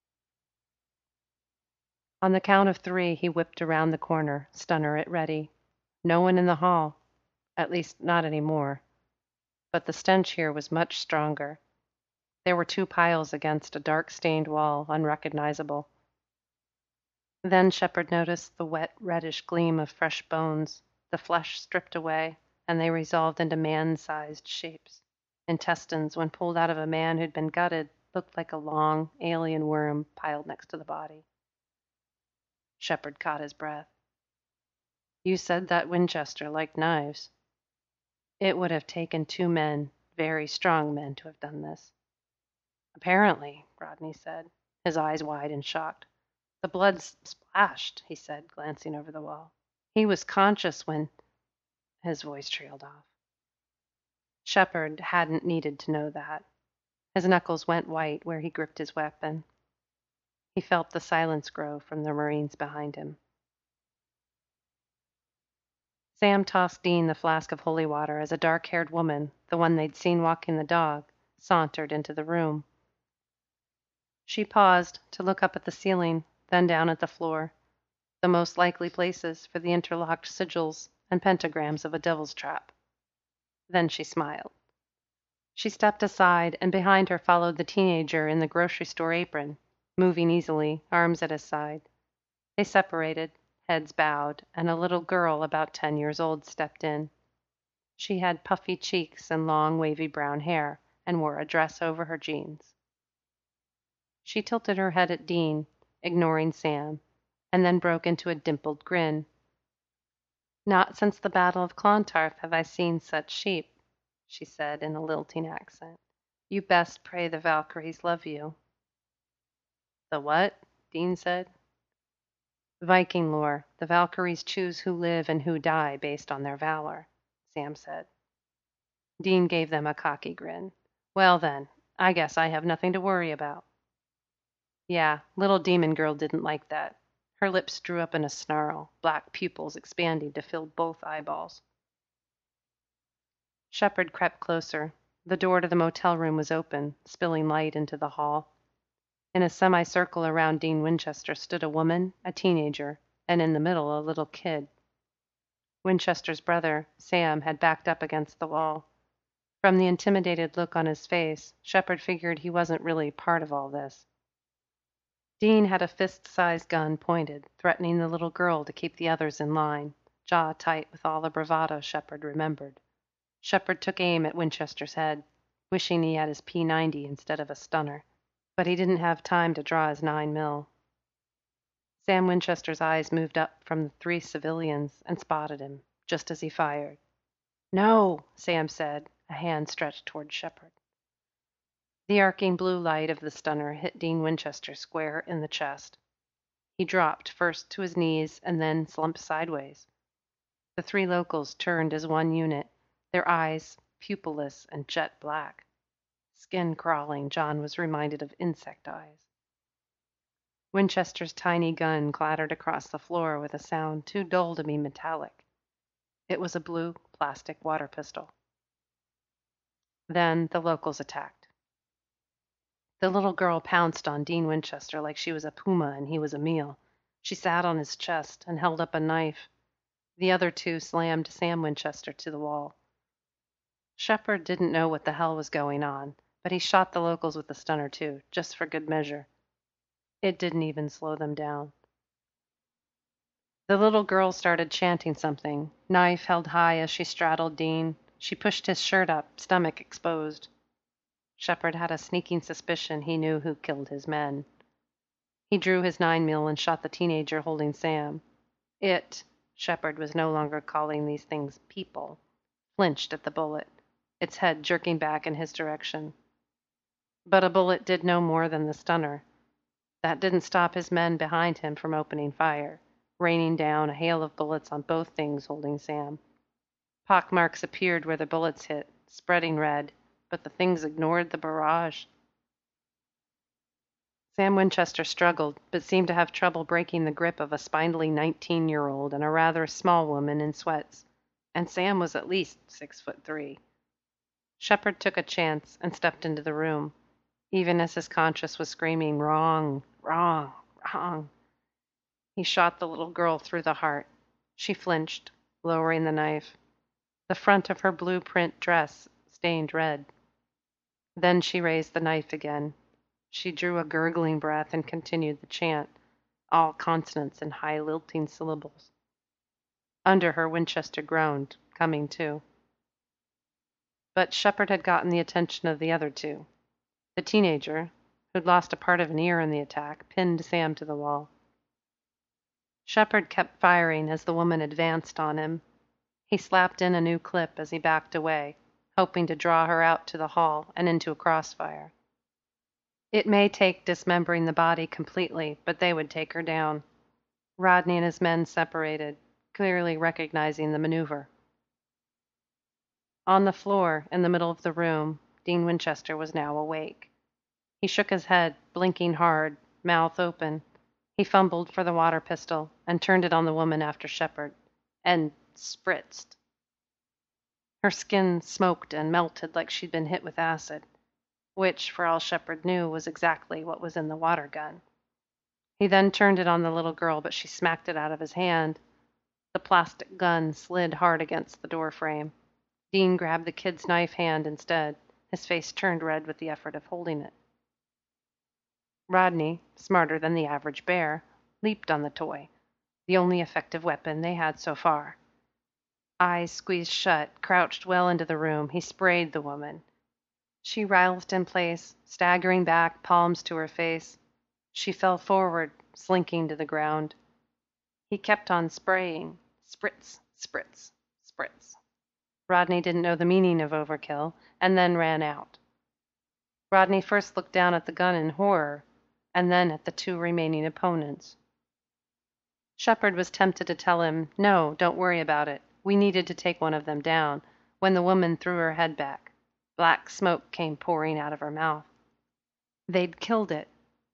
Speaker 1: On the count of three, he whipped around the corner, stunner at ready. No one in the hall, at least not anymore. But the stench here was much stronger. There were two piles against a dark-stained wall, unrecognizable. Then Shepard noticed the wet, reddish gleam of fresh bones, the flesh stripped away, and they resolved into man-sized shapes. Intestines, when pulled out of a man who'd been gutted, looked like a long, alien worm piled next to the body. Shepard caught his breath. "You said that Winchester liked knives." "It would have taken two men, very strong men, to have done this." "Apparently," Rodney said, his eyes wide and shocked. "The blood splashed," he said, glancing over the wall. "He was conscious when—" His voice trailed off. Shepard hadn't needed to know that. His knuckles went white where he gripped his weapon. He felt the silence grow from the Marines behind him. Sam tossed Dean the flask of holy water as a dark-haired woman, the one they'd seen walking the dog, sauntered into the room. She paused to look up at the ceiling, then down at the floor, the most likely places for the interlocked sigils and pentagrams of a devil's trap. Then she smiled. She stepped aside, and behind her followed the teenager in the grocery store apron, moving easily, arms at his side. They separated, heads bowed, and a little girl about ten years old stepped in. She had puffy cheeks and long, wavy brown hair, and wore a dress over her jeans. She tilted her head at Dean, ignoring Sam, and then broke into a dimpled grin. "Not since the Battle of Clontarf have I seen such sheep," she said in a lilting accent. "You best pray the Valkyries love you." "The what?" Dean said. "Viking lore. The Valkyries choose who live and who die based on their valor," Sam said. Dean gave them a cocky grin. "Well then, I guess I have nothing to worry about." Yeah, little demon girl didn't like that. Her lips drew up in a snarl, black pupils expanding to fill both eyeballs. Shepard crept closer. The door to the motel room was open, spilling light into the hall. In a semicircle around Dean Winchester stood a woman, a teenager, and in the middle a little kid. Winchester's brother, Sam, had backed up against the wall. From the intimidated look on his face, Shepard figured he wasn't really part of all this. Dean had a fist-sized gun pointed, threatening the little girl to keep the others in line, jaw tight with all the bravado Shepard remembered. Shepard took aim at Winchester's head, wishing he had his P ninety instead of a stunner. But he didn't have time to draw his nine mil. Sam Winchester's eyes moved up from the three civilians and spotted him, just as he fired. "No," Sam said, a hand stretched toward Shepard. The arcing blue light of the stunner hit Dean Winchester square in the chest. He dropped first to his knees and then slumped sideways. The three locals turned as one unit, their eyes pupilless and jet black. Skin crawling, John was reminded of insect eyes. Winchester's tiny gun clattered across the floor with a sound too dull to be metallic. It was a blue plastic water pistol. Then the locals attacked. The little girl pounced on Dean Winchester like she was a puma and he was a meal. She sat on his chest and held up a knife. The other two slammed Sam Winchester to the wall. Shepard didn't know what the hell was going on, but he shot the locals with the stunner too, just for good measure. It didn't even slow them down. The little girl started chanting something, knife held high as she straddled Dean. She pushed his shirt up, stomach exposed. Shepard had a sneaking suspicion he knew who killed his men. He drew his nine mil and shot the teenager holding Sam. It, Shepard was no longer calling these things people, flinched at the bullet, its head jerking back in his direction. But a bullet did no more than the stunner. That didn't stop his men behind him from opening fire, raining down a hail of bullets on both things holding Sam. Pock marks appeared where the bullets hit, spreading red, but the things ignored the barrage. Sam Winchester struggled, but seemed to have trouble breaking the grip of a spindly nineteen-year-old and a rather small woman in sweats, and Sam was at least six foot three. Shepard took a chance and stepped into the room, even as his conscience was screaming, "Wrong, wrong, wrong." He shot the little girl through the heart. She flinched, lowering the knife. The front of her blueprint dress stained red. Then she raised the knife again. She drew a gurgling breath and continued the chant, all consonants and high lilting syllables. Under her, Winchester groaned, coming to. But Shepard had gotten the attention of the other two. The teenager, who'd lost a part of an ear in the attack, pinned Sam to the wall. Shepard kept firing as the woman advanced on him. He slapped in a new clip as he backed away, hoping to draw her out to the hall and into a crossfire. It may take dismembering the body completely, but they would take her down. Rodney and his men separated, clearly recognizing the maneuver. On the floor, in the middle of the room, Dean Winchester was now awake. He shook his head, blinking hard, mouth open. He fumbled for the water pistol and turned it on the woman after Shepard, and spritzed. Her skin smoked and melted like she'd been hit with acid, which, for all Shepard knew, was exactly what was in the water gun. He then turned it on the little girl, but she smacked it out of his hand. The plastic gun slid hard against the door frame. Dean grabbed the kid's knife hand instead, his face turned red with the effort of holding it. Rodney, smarter than the average bear, leaped on the toy, the only effective weapon they had so far. Eyes squeezed shut, crouched well into the room, he sprayed the woman. She writhed in place, staggering back, palms to her face. She fell forward, slinking to the ground. He kept on spraying. Spritz, spritz, spritz. Rodney didn't know the meaning of overkill, and then ran out. Rodney first looked down at the gun in horror, and then at the two remaining opponents. Shepard was tempted to tell him, "No, don't worry about it. We needed to take one of them down," when the woman threw her head back. Black smoke came pouring out of her mouth. They'd killed it.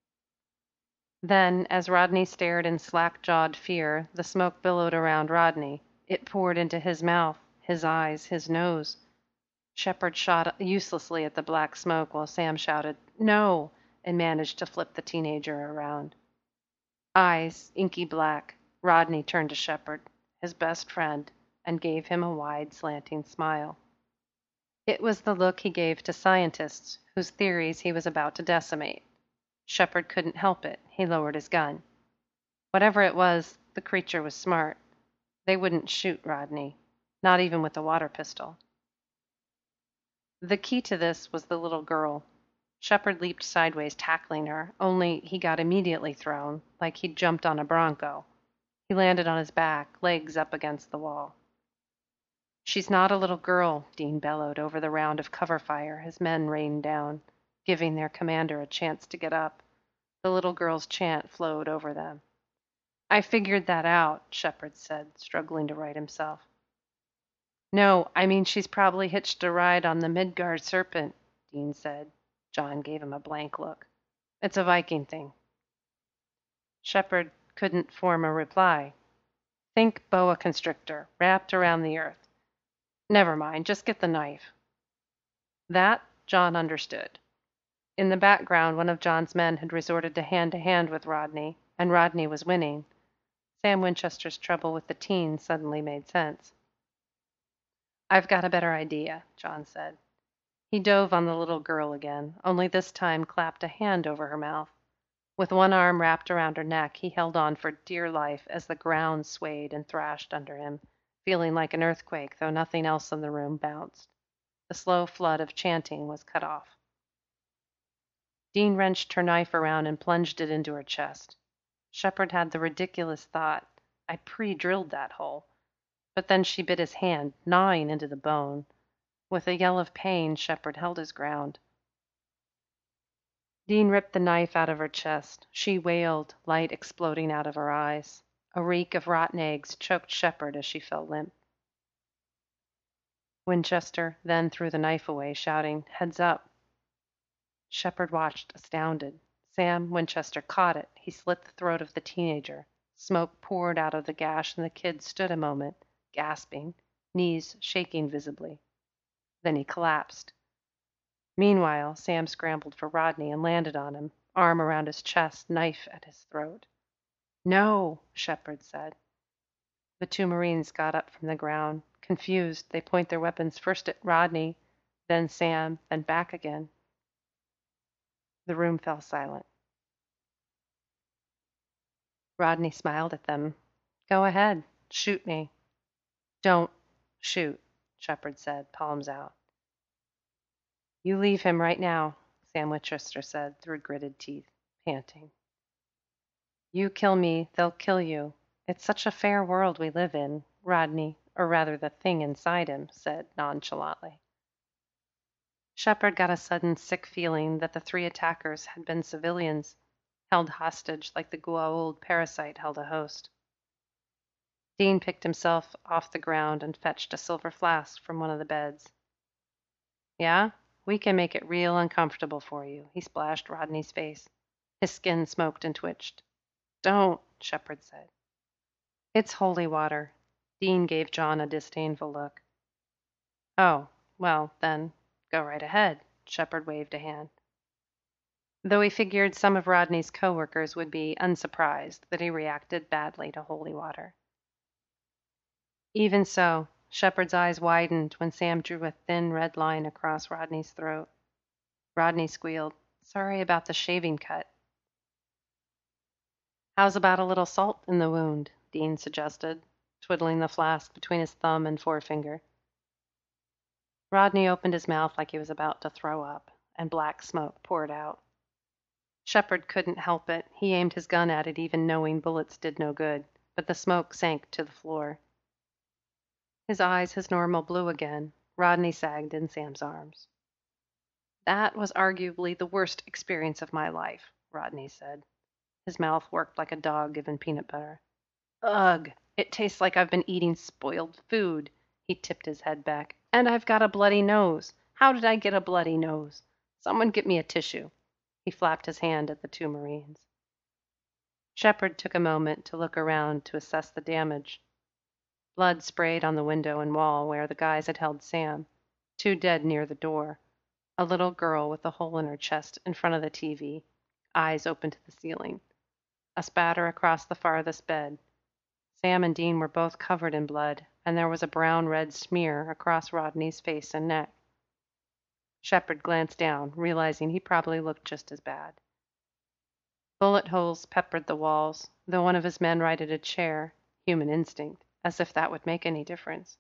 Speaker 1: Then, as Rodney stared in slack-jawed fear, the smoke billowed around Rodney. It poured into his mouth, his eyes, his nose. Shepard shot uselessly at the black smoke while Sam shouted, "No!" and managed to flip the teenager around. Eyes inky black, Rodney turned to Shepard, his best friend, and gave him a wide, slanting smile. It was the look he gave to scientists whose theories he was about to decimate. Shepard couldn't help it. He lowered his gun. Whatever it was, the creature was smart. They wouldn't shoot Rodney, not even with a water pistol. The key to this was the little girl. Shepard leaped sideways, tackling her, only he got immediately thrown, like he'd jumped on a bronco. He landed on his back, legs up against the wall. "She's not a little girl," Dean bellowed over the round of cover fire his men rained down, giving their commander a chance to get up. The little girl's chant flowed over them. "I figured that out," Shepard said, struggling to right himself. "No, I mean she's probably hitched a ride on the Midgard serpent," Dean said. John gave him a blank look. "It's a Viking thing." Shepard couldn't form a reply. Think boa constrictor, wrapped around the earth. Never mind, just get the knife. That John understood. In the background, one of John's men had resorted to hand-to-hand with Rodney, and Rodney was winning. Sam Winchester's trouble with the teen suddenly made sense. "I've got a better idea," John said. He dove on the little girl again, only this time clapped a hand over her mouth. With one arm wrapped around her neck, he held on for dear life as the ground swayed and thrashed under him, feeling like an earthquake, though nothing else in the room bounced. The slow flood of chanting was cut off. Dean wrenched her knife around and plunged it into her chest. Shepard had the ridiculous thought, "I pre-drilled that hole." But then she bit his hand, gnawing into the bone. With a yell of pain, Shepard held his ground. Dean ripped the knife out of her chest. She wailed, light exploding out of her eyes. A reek of rotten eggs choked Shepard as she fell limp. Winchester then threw the knife away, shouting, "Heads up." Shepard watched, astounded. Sam Winchester caught it. He slit the throat of the teenager. Smoke poured out of the gash, and the kid stood a moment, gasping, knees shaking visibly. Then he collapsed. Meanwhile, Sam scrambled for Rodney and landed on him, arm around his chest, knife at his throat. "No," Shepard said. The two Marines got up from the ground. Confused, they point their weapons first at Rodney, then Sam, then back again. The room fell silent. Rodney smiled at them. "Go ahead. Shoot me." "Don't shoot," Shepard said, palms out. "You leave him right now," Sam Winchester said through gritted teeth, panting. "You kill me, they'll kill you. It's such a fair world we live in," Rodney, or rather the thing inside him, said nonchalantly. Shepard got a sudden sick feeling that the three attackers had been civilians, held hostage like the Goa'uld parasite held a host. Dean picked himself off the ground and fetched a silver flask from one of the beds. "Yeah? We can make it real uncomfortable for you," he splashed Rodney's face. His skin smoked and twitched. "Don't," Shepard said. "It's holy water." Dean gave John a disdainful look. "Oh, well, then, go right ahead." Shepard waved a hand. Though he figured some of Rodney's co-workers would be unsurprised that he reacted badly to holy water. Even so, Shepard's eyes widened when Sam drew a thin red line across Rodney's throat. Rodney squealed, "Sorry about the shaving cut." "How's about a little salt in the wound?" Dean suggested, twiddling the flask between his thumb and forefinger. Rodney opened his mouth like he was about to throw up, and black smoke poured out. Shepard couldn't help it. He aimed his gun at it, even knowing bullets did no good, but the smoke sank to the floor. His eyes his normal blue again. Rodney sagged in Sam's arms. "That was arguably the worst experience of my life," Rodney said. His mouth worked like a dog given peanut butter. "Ugh, it tastes like I've been eating spoiled food." He tipped his head back. "And I've got a bloody nose. How did I get a bloody nose? Someone get me a tissue." He flapped his hand at the two Marines. Shepard took a moment to look around to assess the damage. Blood sprayed on the window and wall where the guys had held Sam. Two dead near the door. A little girl with a hole in her chest in front of the T V, eyes open to the ceiling. A spatter across the farthest bed. Sam and Dean were both covered in blood, and there was a brown-red smear across Rodney's face and neck. Shepard glanced down, realizing he probably looked just as bad. Bullet holes peppered the walls, though one of his men righted a chair, human instinct, as if that would make any difference.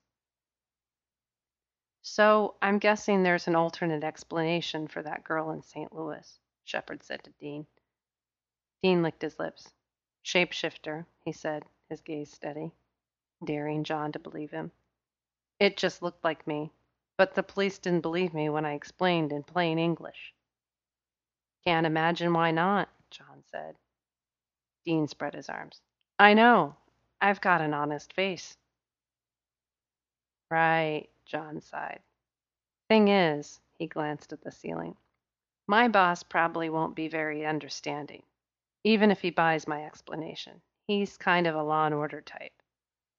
Speaker 1: "So I'm guessing there's an alternate explanation for that girl in Saint Louis," Shepard said to Dean. Dean licked his lips. "Shapeshifter," he said, his gaze steady, daring John to believe him. "It just looked like me, but the police didn't believe me when I explained in plain English." "Can't imagine why not," John said. Dean spread his arms. "I know. I've got an honest face." "Right," John sighed. "Thing is," he glanced at the ceiling, "my boss probably won't be very understanding, even if he buys my explanation. He's kind of a law and order type.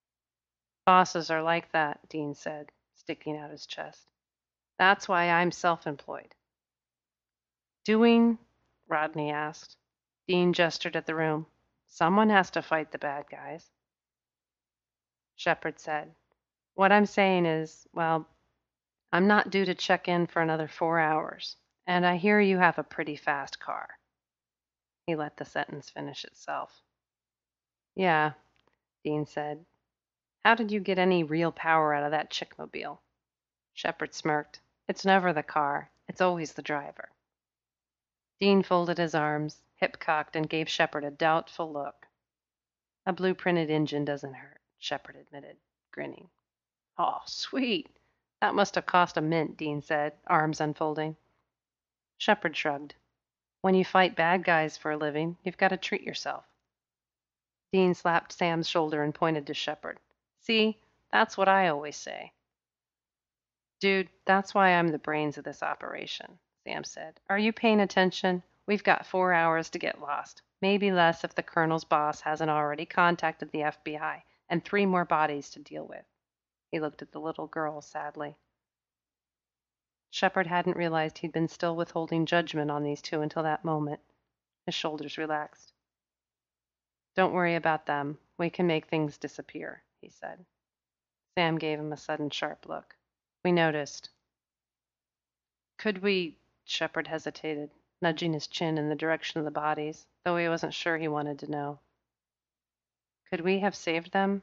Speaker 1: Bosses are like that, Dean said, sticking out his chest. That's why I'm self-employed. Doing? Rodney asked. Dean gestured at the room. Someone has to fight the bad guys. Shepard said, what I'm saying is, well, I'm not due to check in for another four hours, and I hear you have a pretty fast car. He let the sentence finish itself. Yeah, Dean said. How did you get any real power out of that chickmobile? Shepard smirked. It's never the car. It's always the driver. Dean folded his arms, hip-cocked, and gave Shepard a doubtful look. A blue-printed engine doesn't hurt, Shepard admitted, grinning. Oh, sweet. That must have cost a mint, Dean said, arms unfolding. Shepard shrugged. When you fight bad guys for a living, you've got to treat yourself. Dean slapped Sam's shoulder and pointed to Shepard. See, that's what I always say. Dude, that's why I'm the brains of this operation, Sam said. Are you paying attention? We've got four hours to get lost. Maybe less if the colonel's boss hasn't already contacted the F B I, and three more bodies to deal with. He looked at the little girl sadly. Shepard hadn't realized he'd been still withholding judgment on these two until that moment. His shoulders relaxed. Don't worry about them. We can make things disappear, he said. Sam gave him a sudden sharp look. We noticed. Could we? Shepard hesitated, nudging his chin in the direction of the bodies, though he wasn't sure he wanted to know. Could we have saved them?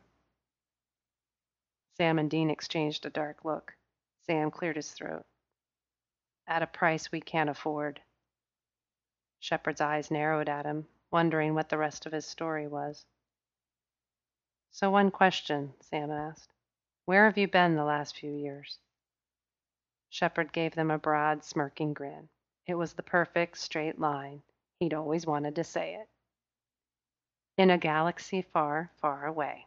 Speaker 1: Sam and Dean exchanged a dark look. Sam cleared his throat. At a price we can't afford. Shepard's eyes narrowed at him, wondering what the rest of his story was. So one question, Sam asked. Where have you been the last few years? Shepard gave them a broad, smirking grin. It was the perfect straight line. He'd always wanted to say it. In a galaxy far, far away.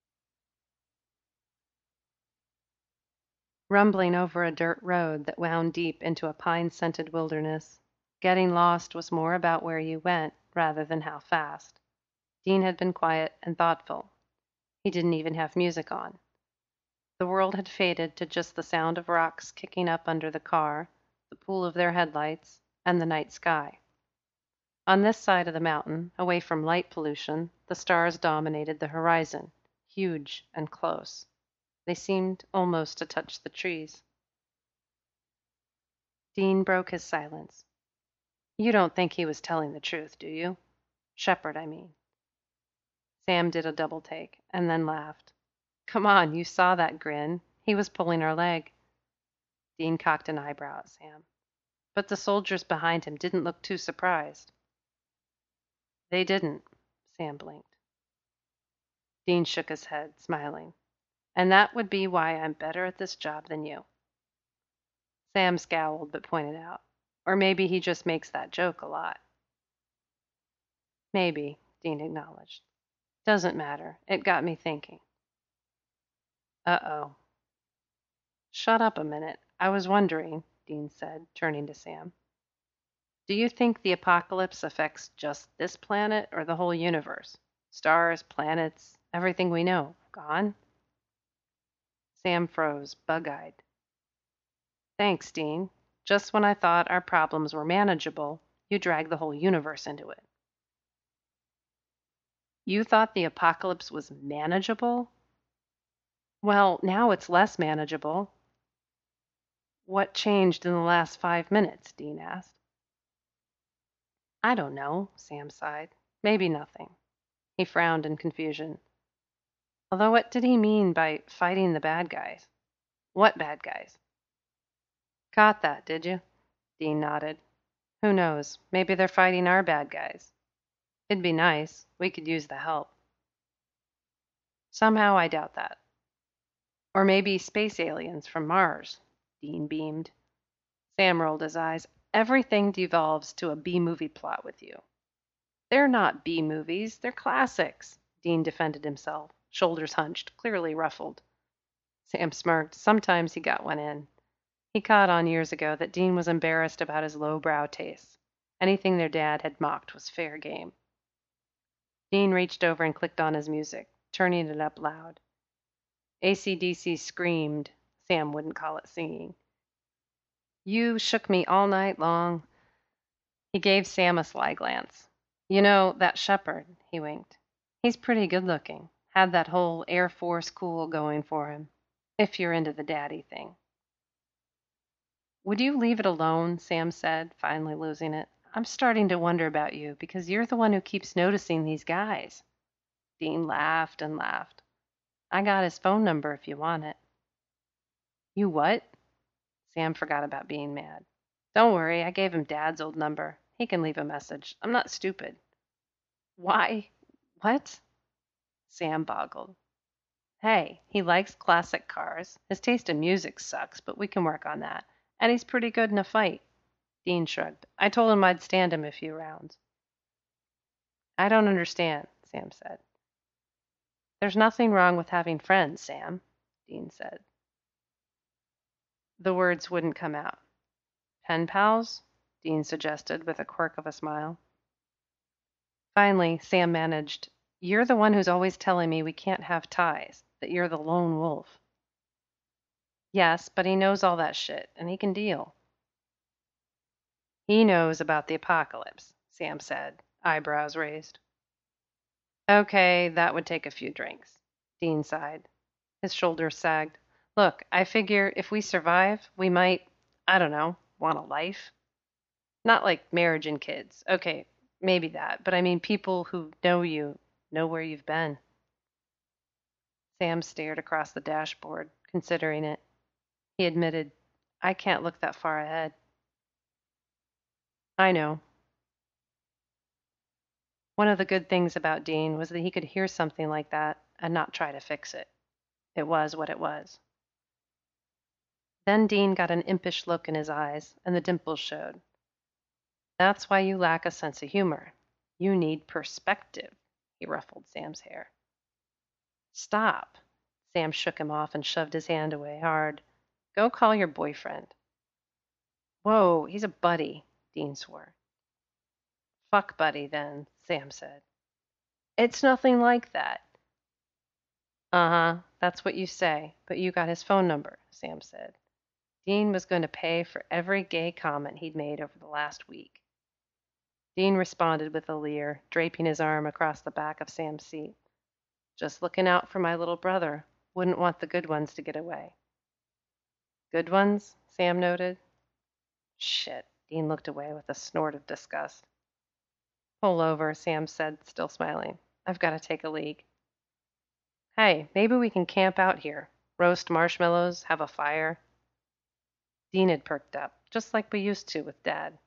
Speaker 1: Rumbling over a dirt road that wound deep into a pine-scented wilderness, getting lost was more about where you went rather than how fast. Dean had been quiet and thoughtful. He didn't even have music on. The world had faded to just the sound of rocks kicking up under the car, the pool of their headlights, and the night sky. On this side of the mountain, away from light pollution, the stars dominated the horizon, huge and close. They seemed almost to touch the trees. Dean broke his silence. You don't think he was telling the truth, do you? Shepard, I mean. Sam did a double take, and then laughed. Come on, you saw that grin. He was pulling our leg. Dean cocked an eyebrow at Sam. But the soldiers behind him didn't look too surprised. They didn't, Sam blinked. Dean shook his head, smiling. And that would be why I'm better at this job than you. Sam scowled but pointed out. Or maybe he just makes that joke a lot. Maybe, Dean acknowledged. Doesn't matter. It got me thinking. Uh-oh. Shut up a minute. I was wondering, Dean said, turning to Sam. Do you think the apocalypse affects just this planet or the whole universe? Stars, planets, everything we know, gone? Sam froze, bug-eyed. Thanks, Dean. Just when I thought our problems were manageable, you dragged the whole universe into it. You thought the apocalypse was manageable? Well, now it's less manageable. What changed in the last five minutes? Dean asked. I don't know, Sam sighed. Maybe nothing. He frowned in confusion. Although what did he mean by fighting the bad guys? What bad guys? Caught that, did you? Dean nodded. Who knows? Maybe they're fighting our bad guys. It'd be nice. We could use the help. Somehow I doubt that. Or maybe space aliens from Mars. Dean beamed. Sam rolled his eyes. Everything devolves to a B-movie plot with you. They're not B-movies. They're classics. Dean defended himself, shoulders hunched, clearly ruffled. Sam smirked. Sometimes he got one in. He caught on years ago that Dean was embarrassed about his lowbrow tastes. Anything their dad had mocked was fair game. Dean reached over and clicked on his music, turning it up loud. A C D C screamed. Sam wouldn't call it singing. You shook me all night long. He gave Sam a sly glance. You know, that shepherd, he winked. He's pretty good looking. Had that whole Air Force cool going for him. If you're into the daddy thing. Would you leave it alone? Sam said, finally losing it. I'm starting to wonder about you because you're the one who keeps noticing these guys. Dean laughed and laughed. I got his phone number if you want it. You what? Sam forgot about being mad. Don't worry, I gave him Dad's old number. He can leave a message. I'm not stupid. Why? What? Sam boggled. Hey, he likes classic cars. His taste in music sucks, but we can work on that. And he's pretty good in a fight. Dean shrugged. I told him I'd stand him a few rounds. I don't understand, Sam said. There's nothing wrong with having friends, Sam, Dean said. The words wouldn't come out. Pen pals? Dean suggested with a quirk of a smile. Finally, Sam managed, You're the one who's always telling me we can't have ties, that you're the lone wolf. Yes, but he knows all that shit, and he can deal. He knows about the apocalypse, Sam said, eyebrows raised. Okay, that would take a few drinks. Dean sighed. His shoulders sagged. Look, I figure if we survive, we might, I don't know, want a life. Not like marriage and kids. Okay, maybe that, but I mean people who know you, know where you've been. Sam stared across the dashboard, considering it. He admitted, I can't look that far ahead. I know. One of the good things about Dean was that he could hear something like that and not try to fix it. It was what it was. Then Dean got an impish look in his eyes, and the dimples showed. That's why you lack a sense of humor. You need perspective, he ruffled Sam's hair. Stop. Sam shook him off and shoved his hand away hard. Go call your boyfriend. Whoa, he's a buddy, Dean swore. Fuck buddy, then, Sam said. It's nothing like that. Uh-huh, that's what you say, but you got his phone number, Sam said. Dean was going to pay for every gay comment he'd made over the last week. Dean responded with a leer, draping his arm across the back of Sam's seat. Just looking out for my little brother. Wouldn't want the good ones to get away. Good ones? Sam noted. Shit. Dean looked away with a snort of disgust. Pull over, Sam said, still smiling. I've got to take a leak. Hey, maybe we can camp out here. Roast marshmallows, have a fire. Dean had perked up, just like we used to with Dad.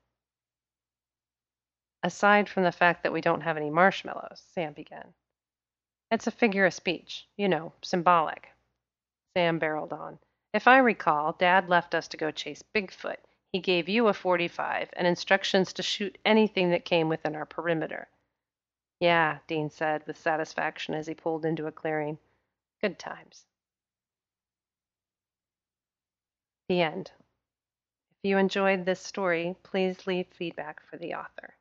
Speaker 1: Aside from the fact that we don't have any marshmallows, Sam began. It's a figure of speech, you know, symbolic. Sam barreled on. If I recall, Dad left us to go chase Bigfoot. He gave you a forty-five and instructions to shoot anything that came within our perimeter. Yeah, Dean said with satisfaction as he pulled into a clearing. Good times. The end. If you enjoyed this story, please leave feedback for the author.